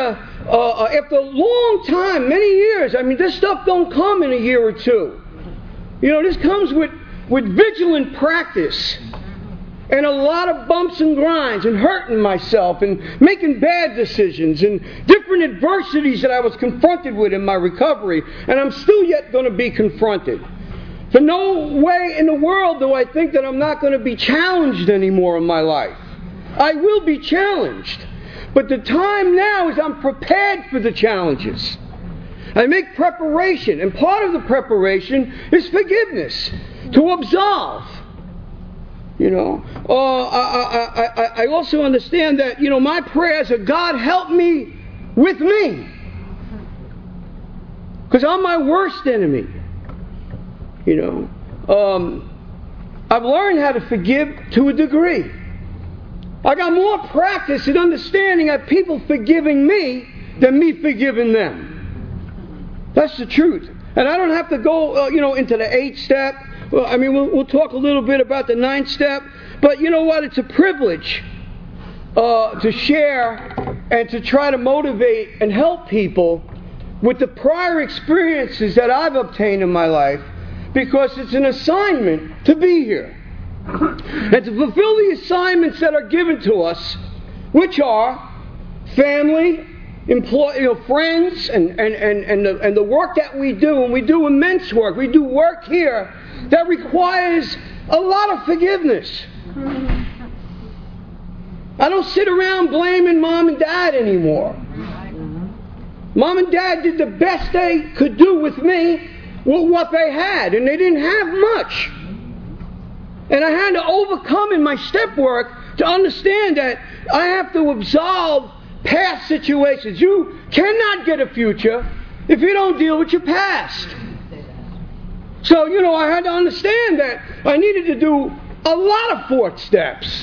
uh, after a long time, many years, I mean, this stuff don't come in a year or two. You know, this comes with, with vigilant practice. And a lot of bumps and grinds and hurting myself and making bad decisions and different adversities that I was confronted with in my recovery. And I'm still yet going to be confronted. For no way in the world do I think that I'm not going to be challenged anymore in my life. I will be challenged. But the time now is I'm prepared for the challenges. I make preparation. And part of the preparation is forgiveness. To absolve. You know, uh, I, I, I, I also understand that, you know, my prayers are, God, help me with me. Because I'm my worst enemy. You know, um, I've learned how to forgive to a degree. I got more practice in understanding of people forgiving me than me forgiving them. That's the truth. And I don't have to go, uh, you know, into the eighth step. Well, I mean, we'll, we'll talk a little bit about the ninth step, but you know what? It's a privilege uh, to share and to try to motivate and help people with the prior experiences that I've obtained in my life, because it's an assignment to be here and to fulfill the assignments that are given to us, which are family, employ, you know, friends, and and and and the, and the work that we do. And we do immense work. We do work here that requires a lot of forgiveness. I don't sit around blaming mom and dad anymore. Mom and dad did the best they could do with me with what they had, and they didn't have much. And I had to overcome in my step work to understand that I have to absolve past situations. You cannot get a future if you don't deal with your past. So, you know, I had to understand that I needed to do a lot of fourth steps.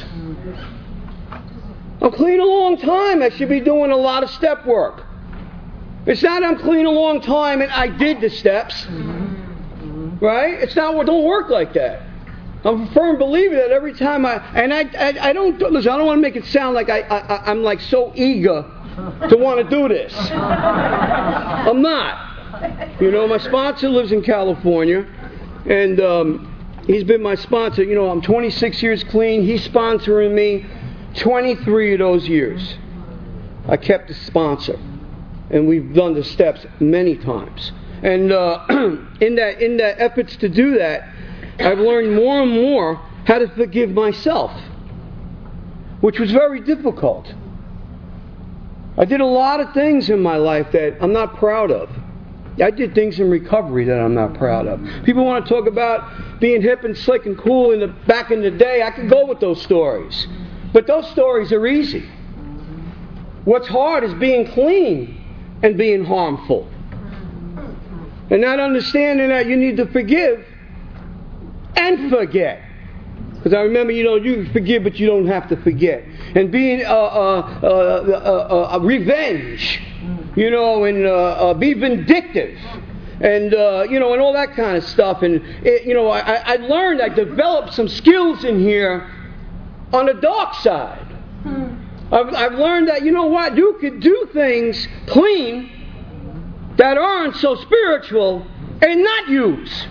I'm clean a long time. I should be doing a lot of step work. It's not I'm clean a long time and I did the steps. Right? It's not, it don't work like that. I'm a firm believer that every time I, and I, I, I don't, listen, I don't want to make it sound like I, I, I'm like so eager to want to do this. I'm not. You know, my sponsor lives in California, and um, he's been my sponsor. You know, I'm twenty-six years clean. He's sponsoring me twenty-three of those years. I kept the sponsor, and we've done the steps many times. And uh, in that in that efforts to do that, I've learned more and more how to forgive myself, which was very difficult. I did a lot of things in my life that I'm not proud of. I did things in recovery that I'm not proud of. People want to talk about being hip and slick and cool in the back in the day. I can go with those stories. But those stories are easy. What's hard is being clean and being harmful. And not understanding that you need to forgive and forget. Because I remember, you know, you forgive, but you don't have to forget. And being uh, uh, uh, uh, uh, revenge, you know, and uh, uh, be vindictive, and uh, you know, and all that kind of stuff. And it, you know, I, I learned, I developed some skills in here on the dark side. I've, I've learned that, you know what, you could do things clean that aren't so spiritual and not use.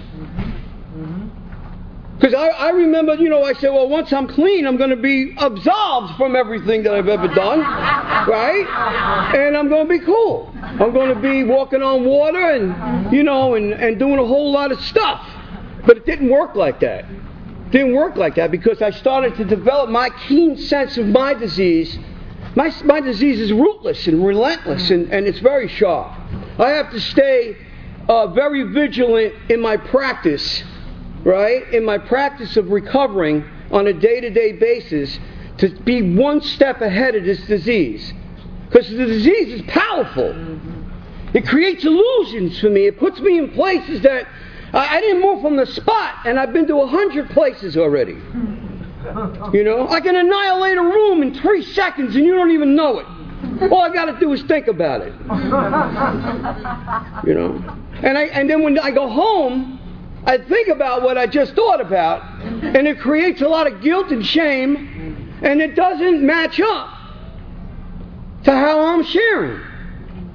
Because I, I remember, you know, I said, well, once I'm clean, I'm going to be absolved from everything that I've ever done, right? And I'm going to be cool. I'm going to be walking on water and, you know, and, and doing a whole lot of stuff. But it didn't work like that. It didn't work like that because I started to develop my keen sense of my disease. My, my disease is rootless and relentless, and, and it's very sharp. I have to stay uh, very vigilant in my practice, right? In my practice of recovering on a day-to-day basis to be one step ahead of this disease. Because the disease is powerful. It creates illusions for me. It puts me in places that I, I didn't move from the spot, and I've been to a hundred places already. You know, I can annihilate a room in three seconds and you don't even know it. All I got to do is think about it. You know, and I and then when I go home, I think about what I just thought about, and it creates a lot of guilt and shame, and it doesn't match up to how I'm sharing.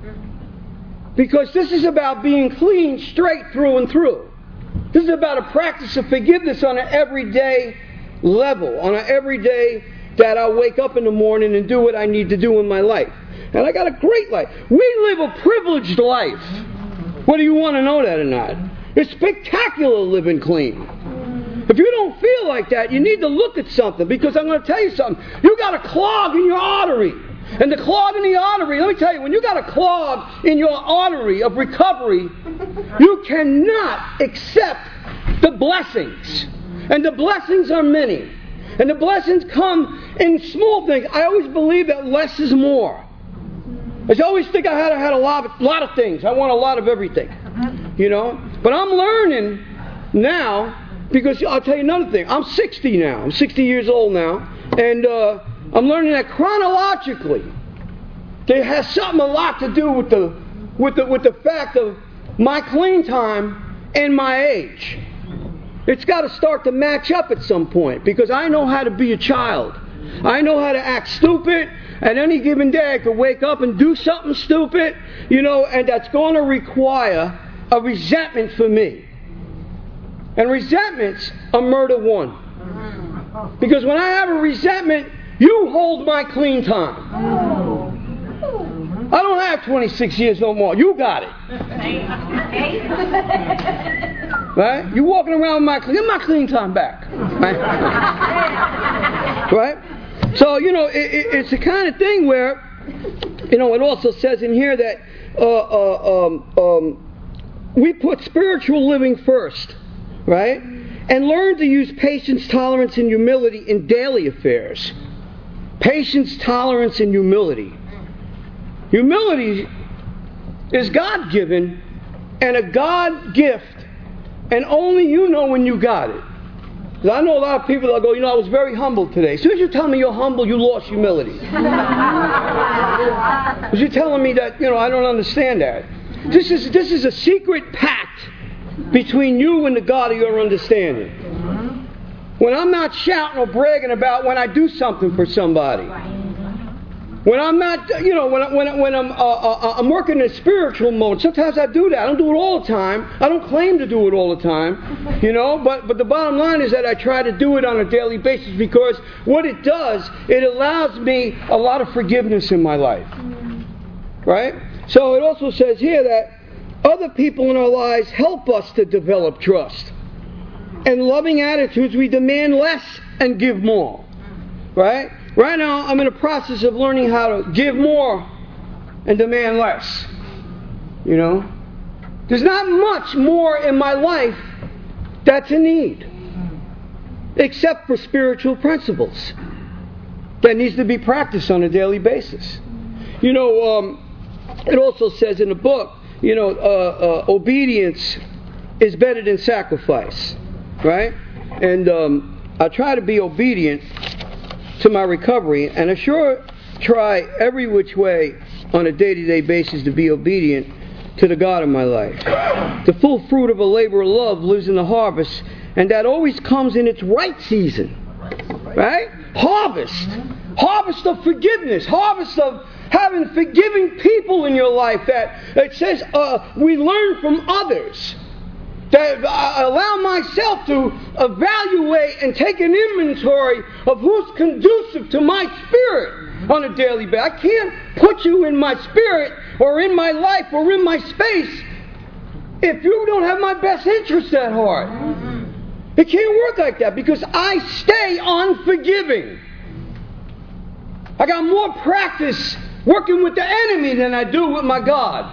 Because this is about being clean straight through and through. This is about a practice of forgiveness on an everyday level, on an everyday that I wake up in the morning and do what I need to do in my life. And I got a great life. We live a privileged life. Whether you want to know that or not. It's spectacular living clean. If you don't feel like that, you need to look at something, because I'm going to tell you something. You got a clog in your artery. And the clog in the artery, let me tell you, when you got a clog in your artery of recovery, you cannot accept the blessings. And the blessings are many. And the blessings come in small things. I always believe that less is more. I always think I had, I had a lot of, lot of things. I want a lot of everything. You know? But I'm learning now, because I'll tell you another thing. I'm sixty now. I'm sixty years old now. And uh, I'm learning that chronologically, it has something a lot to do with the, with the, with the fact of my clean time and my age. It's got to start to match up at some point, because I know how to be a child. I know how to act stupid. At any given day, I could wake up and do something stupid, you know, and that's going to require a resentment for me. And resentment's a murder one. Because when I have a resentment, you hold my clean time. I don't have twenty-six years no more. You got it. Right? You walking around with my, get my clean time back. Right? Right? So, you know, it, it, it's the kind of thing where, you know, it also says in here that uh, uh, um, um, we put spiritual living first, right? And learn to use patience, tolerance, and humility in daily affairs. Patience, tolerance, and humility. Humility is God-given and a God gift, and only you know when you got it. Because I know a lot of people that go, you know, I was very humble today. As soon as you tell me you're humble, you lost humility. Because you're telling me that, you know, I don't understand that. This is this is a secret pact between you and the God of your understanding. When I'm not shouting or bragging about when I do something for somebody. When I'm not, you know, when, I, when, I, when I'm uh, uh, I'm working in spiritual mode, sometimes I do that. I don't do it all the time. I don't claim to do it all the time, you know. But, but the bottom line is that I try to do it on a daily basis, because what it does, it allows me a lot of forgiveness in my life. Right? So it also says here that other people in our lives help us to develop trust. And loving attitudes, we demand less and give more. Right? Right now, I'm in a process of learning how to give more and demand less. You know? There's not much more in my life that's a need. Except for spiritual principles. That needs to be practiced on a daily basis. You know, um, it also says in the book, you know, uh, uh, obedience is better than sacrifice. Right? And um, I try to be obedient to my recovery, and I sure try every which way on a day-to-day basis to be obedient to the God of my life. The full fruit of a labor of love lives in the harvest, and that always comes in its right season. Right? Harvest. Harvest of forgiveness. Harvest of having forgiving people in your life. That it says uh, we learn from others. That I allow myself to evaluate and take an inventory of who's conducive to my spirit on a daily basis. I can't put you in my spirit or in my life or in my space if you don't have my best interest at heart. It can't work like that, because I stay unforgiving. I got more practice working with the enemy than I do with my God.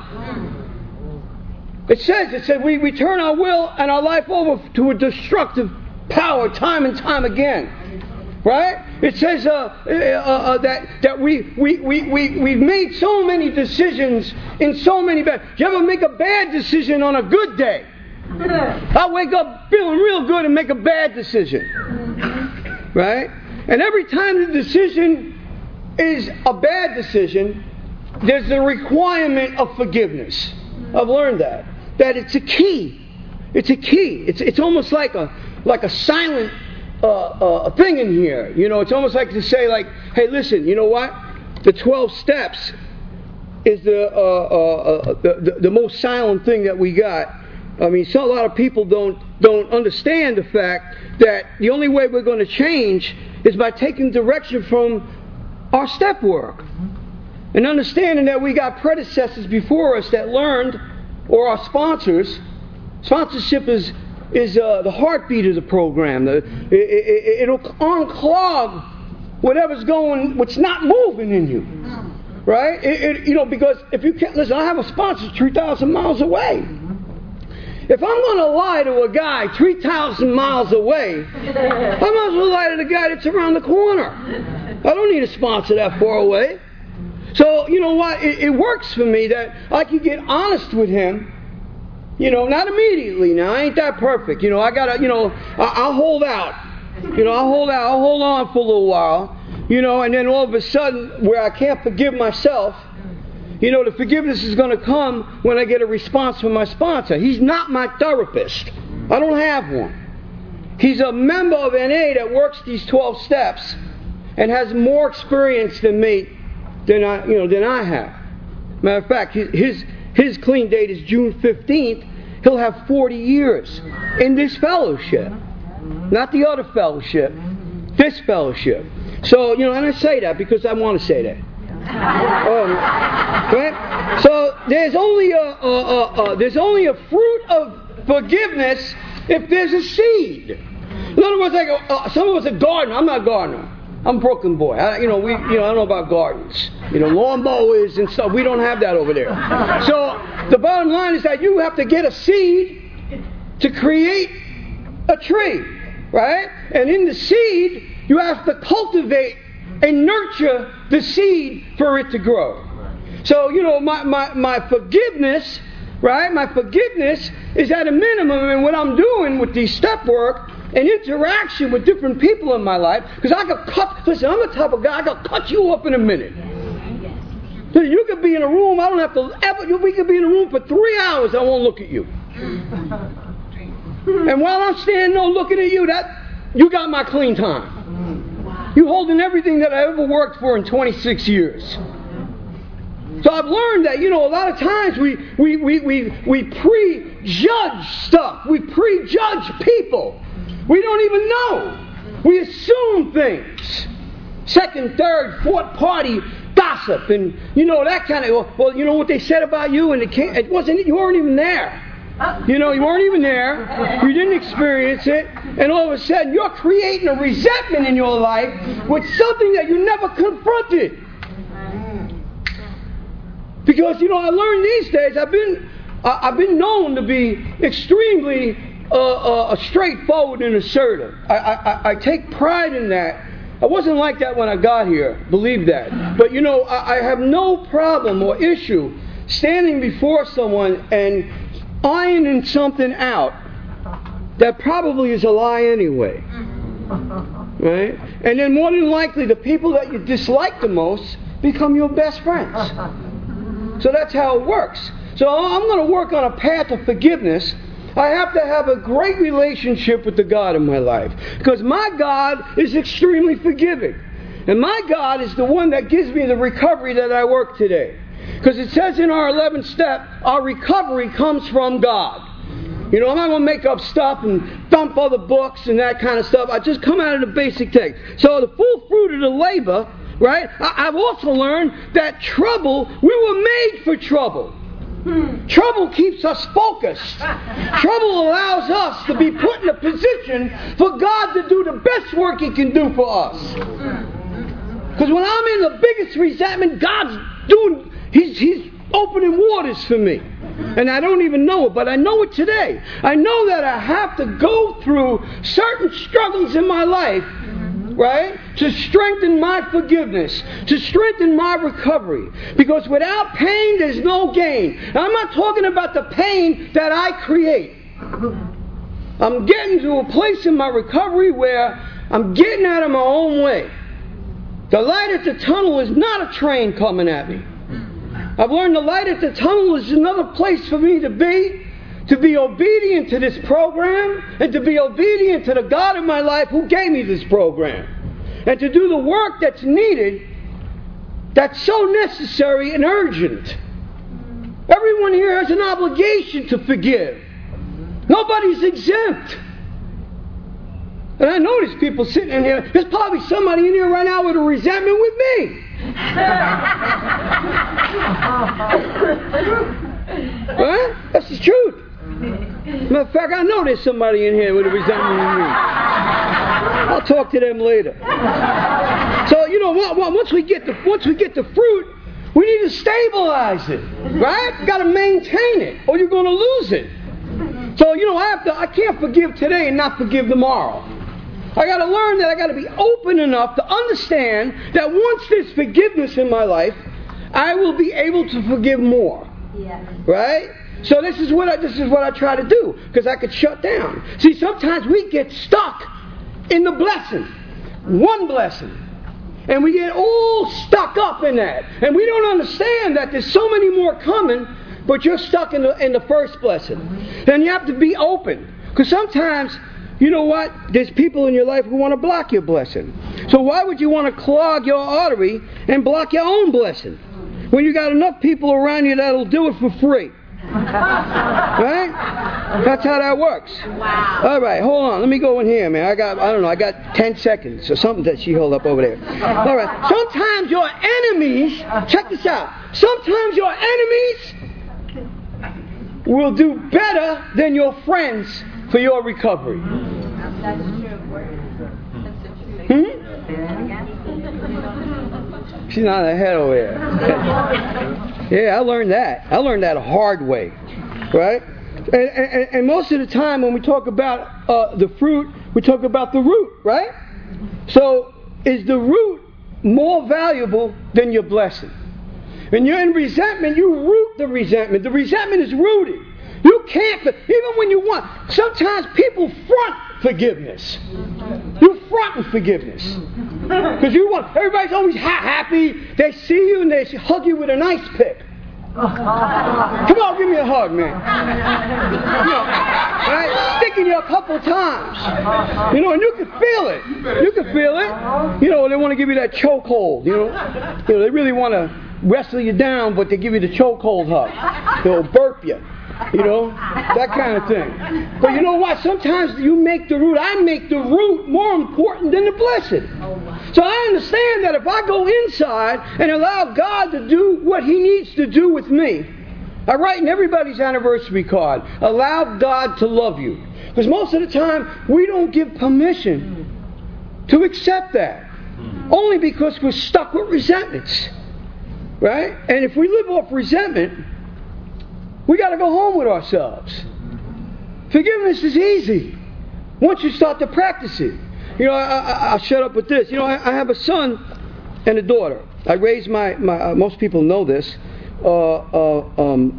It says, it said we, we turn our will and our life over to a destructive power time and time again. Right? It says uh, uh, uh, that, that we, we, we, we, we've made so many decisions in so many bad... You ever make a bad decision on a good day? I wake up feeling real good and make a bad decision. Right? And every time the decision is a bad decision, there's a requirement of forgiveness. I've learned that. That it's a key. It's a key. It's it's almost like a like a silent uh, uh, thing in here. You know, it's almost like to say, like, hey, listen, you know what? The twelve steps is the, uh, uh, uh, the, the the most silent thing that we got. I mean, so a lot of people don't don't understand the fact that the only way we're going to change is by taking direction from our step work. And understanding that we got predecessors before us that learned, or our sponsors. Sponsorship is is uh, the heartbeat of the program. The, it, it, it'll unclog whatever's going, what's not moving in you, right? It, it, you know, because if you can't listen, I have a sponsor three thousand miles away. If I'm going to lie to a guy three thousand miles away, I might as well lie to the guy that's around the corner. I don't need a sponsor that far away. So, you know what? It, it works for me that I can get honest with him. You know, not immediately now. I ain't that perfect. You know, I gotta, you know, I, I'll hold out. You know, I'll hold out. I'll hold on for a little while. You know, and then all of a sudden, where I can't forgive myself, you know, the forgiveness is going to come when I get a response from my sponsor. He's not my therapist. I don't have one. He's a member of N A that works these twelve steps and has more experience than me. Than I, you know, than I have. Matter of fact, his his clean date is June fifteenth. He'll have forty years in this fellowship, not the other fellowship. This fellowship. So, you know, and I say that because I want to say that. Um, right? So there's only a, a, a, a there's only a fruit of forgiveness if there's a seed. In other words, like uh, some of us are gardener. I'm not a gardener. I'm a Brooklyn boy. I, you know, we, you know, I don't know about gardens. You know, lawn mowers and stuff. We don't have that over there. So the bottom line is that you have to get a seed to create a tree, right? And in the seed, you have to cultivate and nurture the seed for it to grow. So, you know, my my, my forgiveness, right? My forgiveness is at a minimum, and what I'm doing with these step work and interaction with different people in my life, because I could cut, listen, I'm the type of guy, I could cut you up in a minute. Yes. You could be in a room, I don't have to ever, we could be in a room for three hours, I won't look at you. And while I'm standing there looking at you, that you got my clean time. You holding everything that I ever worked for in twenty-six years. So I've learned that, you know, a lot of times we, we, we, we, we prejudge stuff. We prejudge people. We don't even know. We assume things. Second, third, fourth party gossip and, you know, that kind of, well, you know what they said about you and it, can't, it wasn't, you weren't even there. You know, you weren't even there. You didn't experience it. And all of a sudden, you're creating a resentment in your life with something that you never confronted. Because, you know, I learned these days, I've been, uh, I've been known to be extremely uh, uh, straightforward and assertive. I, I, I take pride in that. I wasn't like that when I got here, believe that. But, you know, I, I have no problem or issue standing before someone and ironing something out that probably is a lie anyway. Right? And then more than likely, the people that you dislike the most become your best friends. So that's how it works. So I'm going to work on a path of forgiveness. I have to have a great relationship with the God in my life. Because my God is extremely forgiving. And my God is the one that gives me the recovery that I work today. Because it says in our eleventh step, our recovery comes from God. You know, I'm not going to make up stuff and dump other books and that kind of stuff. I just come out of the basic text. So the full fruit of the labor, right? I, I've also learned that trouble, we were made for trouble. Hmm. Trouble keeps us focused. Trouble allows us to be put in a position for God to do the best work He can do for us. Because when I'm in the biggest resentment, God's doing, He's, he's opening waters for me. And I don't even know it, but I know it today. I know that I have to go through certain struggles in my life, right, to strengthen my forgiveness, to strengthen my recovery. Because without pain, there's no gain. Now, I'm not talking about the pain that I create. I'm getting to a place in my recovery where I'm getting out of my own way. The light at the tunnel is not a train coming at me. I've learned the light at the tunnel is another place for me to be, to be obedient to this program, and to be obedient to the God in my life who gave me this program, and to do the work that's needed that's so necessary and urgent. Everyone here has an obligation to forgive. Nobody's exempt. And I know there's people sitting in here. There's probably somebody in here right now with a resentment with me. Right? That's the truth. Matter of fact, I know there's somebody in here with a resentment with me. I'll talk to them later. So you know what? Once we get the once we get the fruit, we need to stabilize it, right? Got to maintain it, or you're going to lose it. So you know, I have to. I can't forgive today and not forgive tomorrow. I got to learn that I got to be open enough to understand that once there's forgiveness in my life, I will be able to forgive more. Yes. Right? So this is what I, this is what I try to do, because I could shut down. See, sometimes we get stuck in the blessing, one blessing, and we get all stuck up in that, and we don't understand that there's so many more coming, but you're stuck in the in the first blessing. Then you have to be open, because sometimes, you know what? There's people in your life who want to block your blessing. So why would you want to clog your artery and block your own blessing when you got enough people around you that'll do it for free? Right? That's how that works. Wow. All right, hold on. Let me go in here, man. I got, I don't know, I got ten seconds or something that she held up over there. All right. Sometimes your enemies, check this out. Sometimes your enemies will do better than your friends for your recovery. That's true. Hmm? She's not ahead over here. Yeah, I learned that. I learned that a hard way, right? And, and, and most of the time when we talk about uh, the fruit, we talk about the root, right? So is the root more valuable than your blessing? When you're in resentment, you root the resentment. The resentment is rooted. You can't, even when you want. Sometimes people front forgiveness. You front with forgiveness. Because you want, everybody's always ha- happy. They see you and they hug you with an ice pick. Come on, give me a hug, man. You know, right? Sticking you a couple times. You know, and you can feel it. You can feel it. You know, they want to give you that chokehold. You know, you know, they really want to wrestle you down, but they give you the chokehold hug. They'll burp you. You know, that kind of thing. But you know what? Sometimes you make the root, I make the root more important than the blessing. So I understand that if I go inside and allow God to do what He needs to do with me, I write in everybody's anniversary card, allow God to love you. Because most of the time, we don't give permission to accept that. Only because we're stuck with resentments. Right? And if we live off resentment, we got to go home with ourselves. Forgiveness is easy once you start to practice it. You know, I, I, I'll shut up with this. You know, I, I have a son and a daughter. I raised my, my uh, most people know this. Uh, uh, um,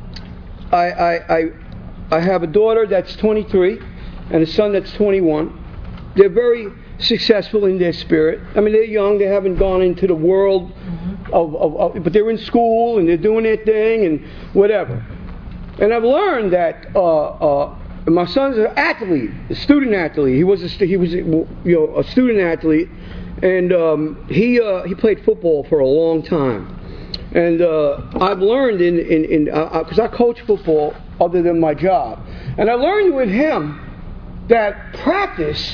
I, I, I, I have a daughter that's twenty-three and a son that's twenty-one. They're very successful in their spirit. I mean, they're young. They haven't gone into the world of, of, of but they're in school and they're doing their thing and whatever. And I've learned that uh, uh, my son's an athlete, a student athlete. He was a, he was you know a student athlete, and um, he uh, he played football for a long time. And uh, I've learned in in in because uh, I coach football other than my job, and I learned with him that practice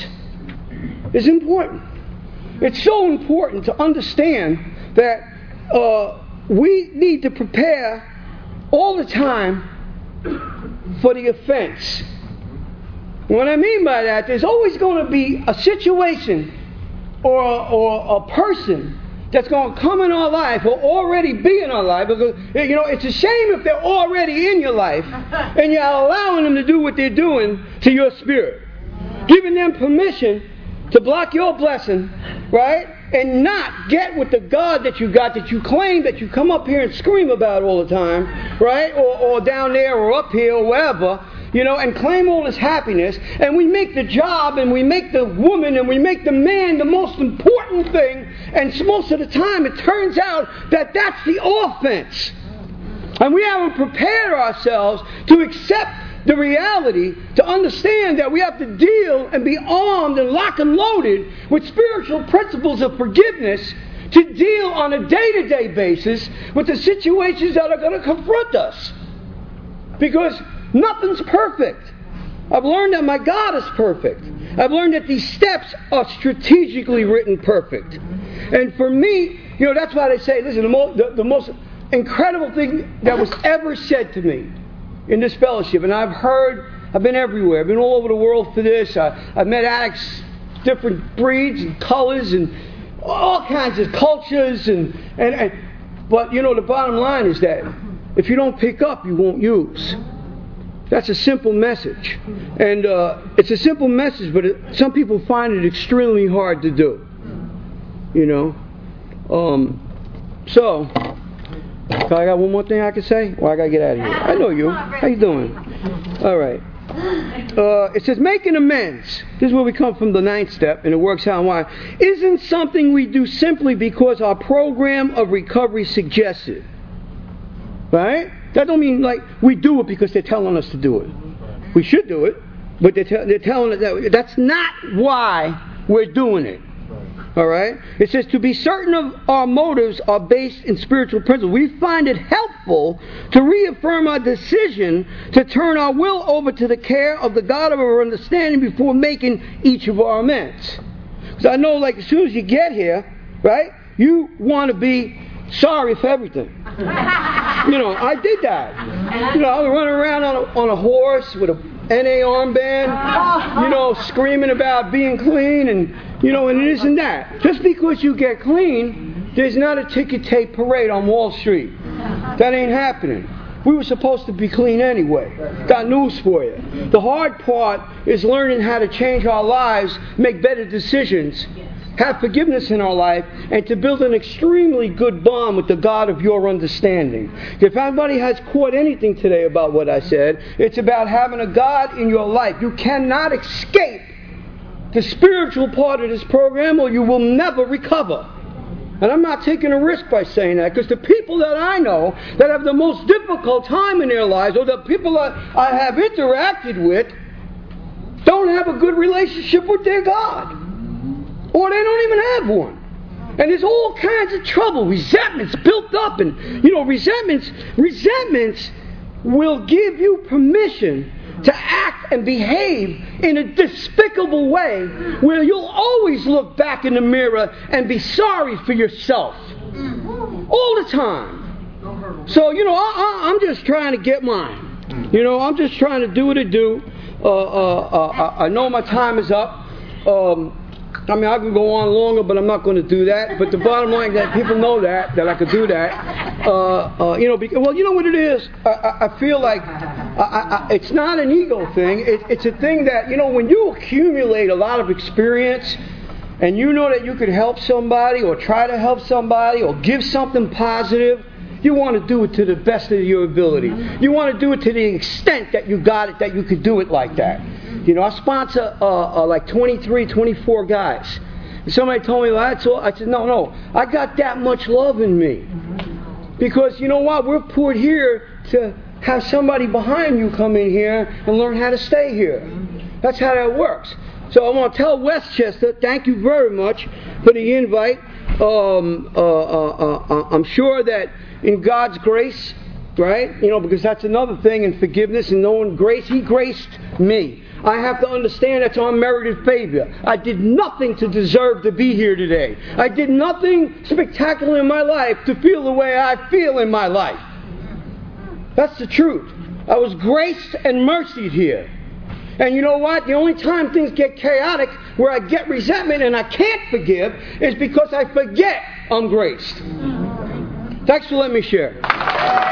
is important. It's so important to understand that uh, we need to prepare all the time for the offense. What I mean by that, there's always going to be a situation or, or a person that's going to come in our life or already be in our life. Because, you know, it's a shame if they're already in your life and you're allowing them to do what they're doing to your spirit. Giving them permission to block your blessing, right? And not get with the God that you got, that you claim, that you come up here and scream about all the time, right? Or, or down there or up here or wherever, you know, and claim all this happiness. And we make the job and we make the woman and we make the man the most important thing. And most of the time it turns out that that's the offense. And we haven't prepared ourselves to accept the reality, to understand that we have to deal and be armed and lock and loaded with spiritual principles of forgiveness to deal on a day-to-day basis with the situations that are going to confront us. Because nothing's perfect. I've learned that my God is perfect. I've learned that these steps are strategically written perfect. And for me, you know, that's why they say, listen, the, mo- the, the most incredible thing that was ever said to me in this fellowship, and I've heard, I've been everywhere. I've been all over the world for this. I, I've met addicts, different breeds and colors and all kinds of cultures. And, and, and But, you know, the bottom line is that if you don't pick up, you won't use. That's a simple message. And uh, it's a simple message, but it, some people find it extremely hard to do. You know? Um, so, I got one more thing I can say? Or I got to get out of here. I know you. How you doing? All right. Uh, it says, making amends. This is where we come from, the ninth step, and it works how and why. Isn't something we do simply because our program of recovery suggests it. Right? That don't mean like we do it because they're telling us to do it. We should do it, but they're, te- they're telling us that that's not why we're doing it. All right? It says to be certain of our motives are based in spiritual principles. We find it helpful to reaffirm our decision to turn our will over to the care of the God of our understanding before making each of our amends. Because I know, like, as soon as you get here, right, you want to be sorry for everything. You know, I did that. You know, I was running around on a, on a horse with a N A armband, you know, screaming about being clean, and, you know, and it isn't that. Just because you get clean, there's not a ticket tape parade on Wall Street. That ain't happening. We were supposed to be clean anyway. Got news for you. The hard part is learning how to change our lives, make better decisions, have forgiveness in our life, and to build an extremely good bond with the God of your understanding. If anybody has caught anything today about what I said, it's about having a God in your life. You cannot escape the spiritual part of this program, or you will never recover. And I'm not taking a risk by saying that, because the people that I know that have the most difficult time in their lives, or the people that I have interacted with, don't have a good relationship with their God. Or they don't even have one. And there's all kinds of trouble, resentments built up, and, you know, resentments, resentments will give you permission to act and behave in a despicable way where you'll always look back in the mirror and be sorry for yourself. All the time. So, you know, I, I, I'm just trying to get mine. You know, I'm just trying to do what I do. Uh, uh, uh, I know my time is up. Um... I mean, I can go on longer, but I'm not going to do that. But the bottom line is that people know that, that I could do that. Uh, uh, you know, because, well, you know what it is? I, I, I feel like I, I, it's not an ego thing. It, it's a thing that, you know, when you accumulate a lot of experience and you know that you could help somebody or try to help somebody or give something positive, you want to do it to the best of your ability. You want to do it to the extent that you got it, that you could do it like that. You know, I sponsor uh, uh, like twenty-three, twenty-four guys. And somebody told me, well, that's all. I said, no, no, I got that much love in me. Because, you know what, we're put here to have somebody behind you come in here and learn how to stay here. That's how that works. So I want to tell Westchester, thank you very much for the invite. Um, uh, uh, uh, I'm sure that in God's grace, right, you know, because that's another thing in forgiveness and knowing grace, He graced me. I have to understand that's unmerited favor. I did nothing to deserve to be here today. I did nothing spectacular in my life to feel the way I feel in my life. That's the truth. I was graced and mercied here. And you know what? The only time things get chaotic, where I get resentment and I can't forgive, is because I forget I'm graced. Thanks for letting me share.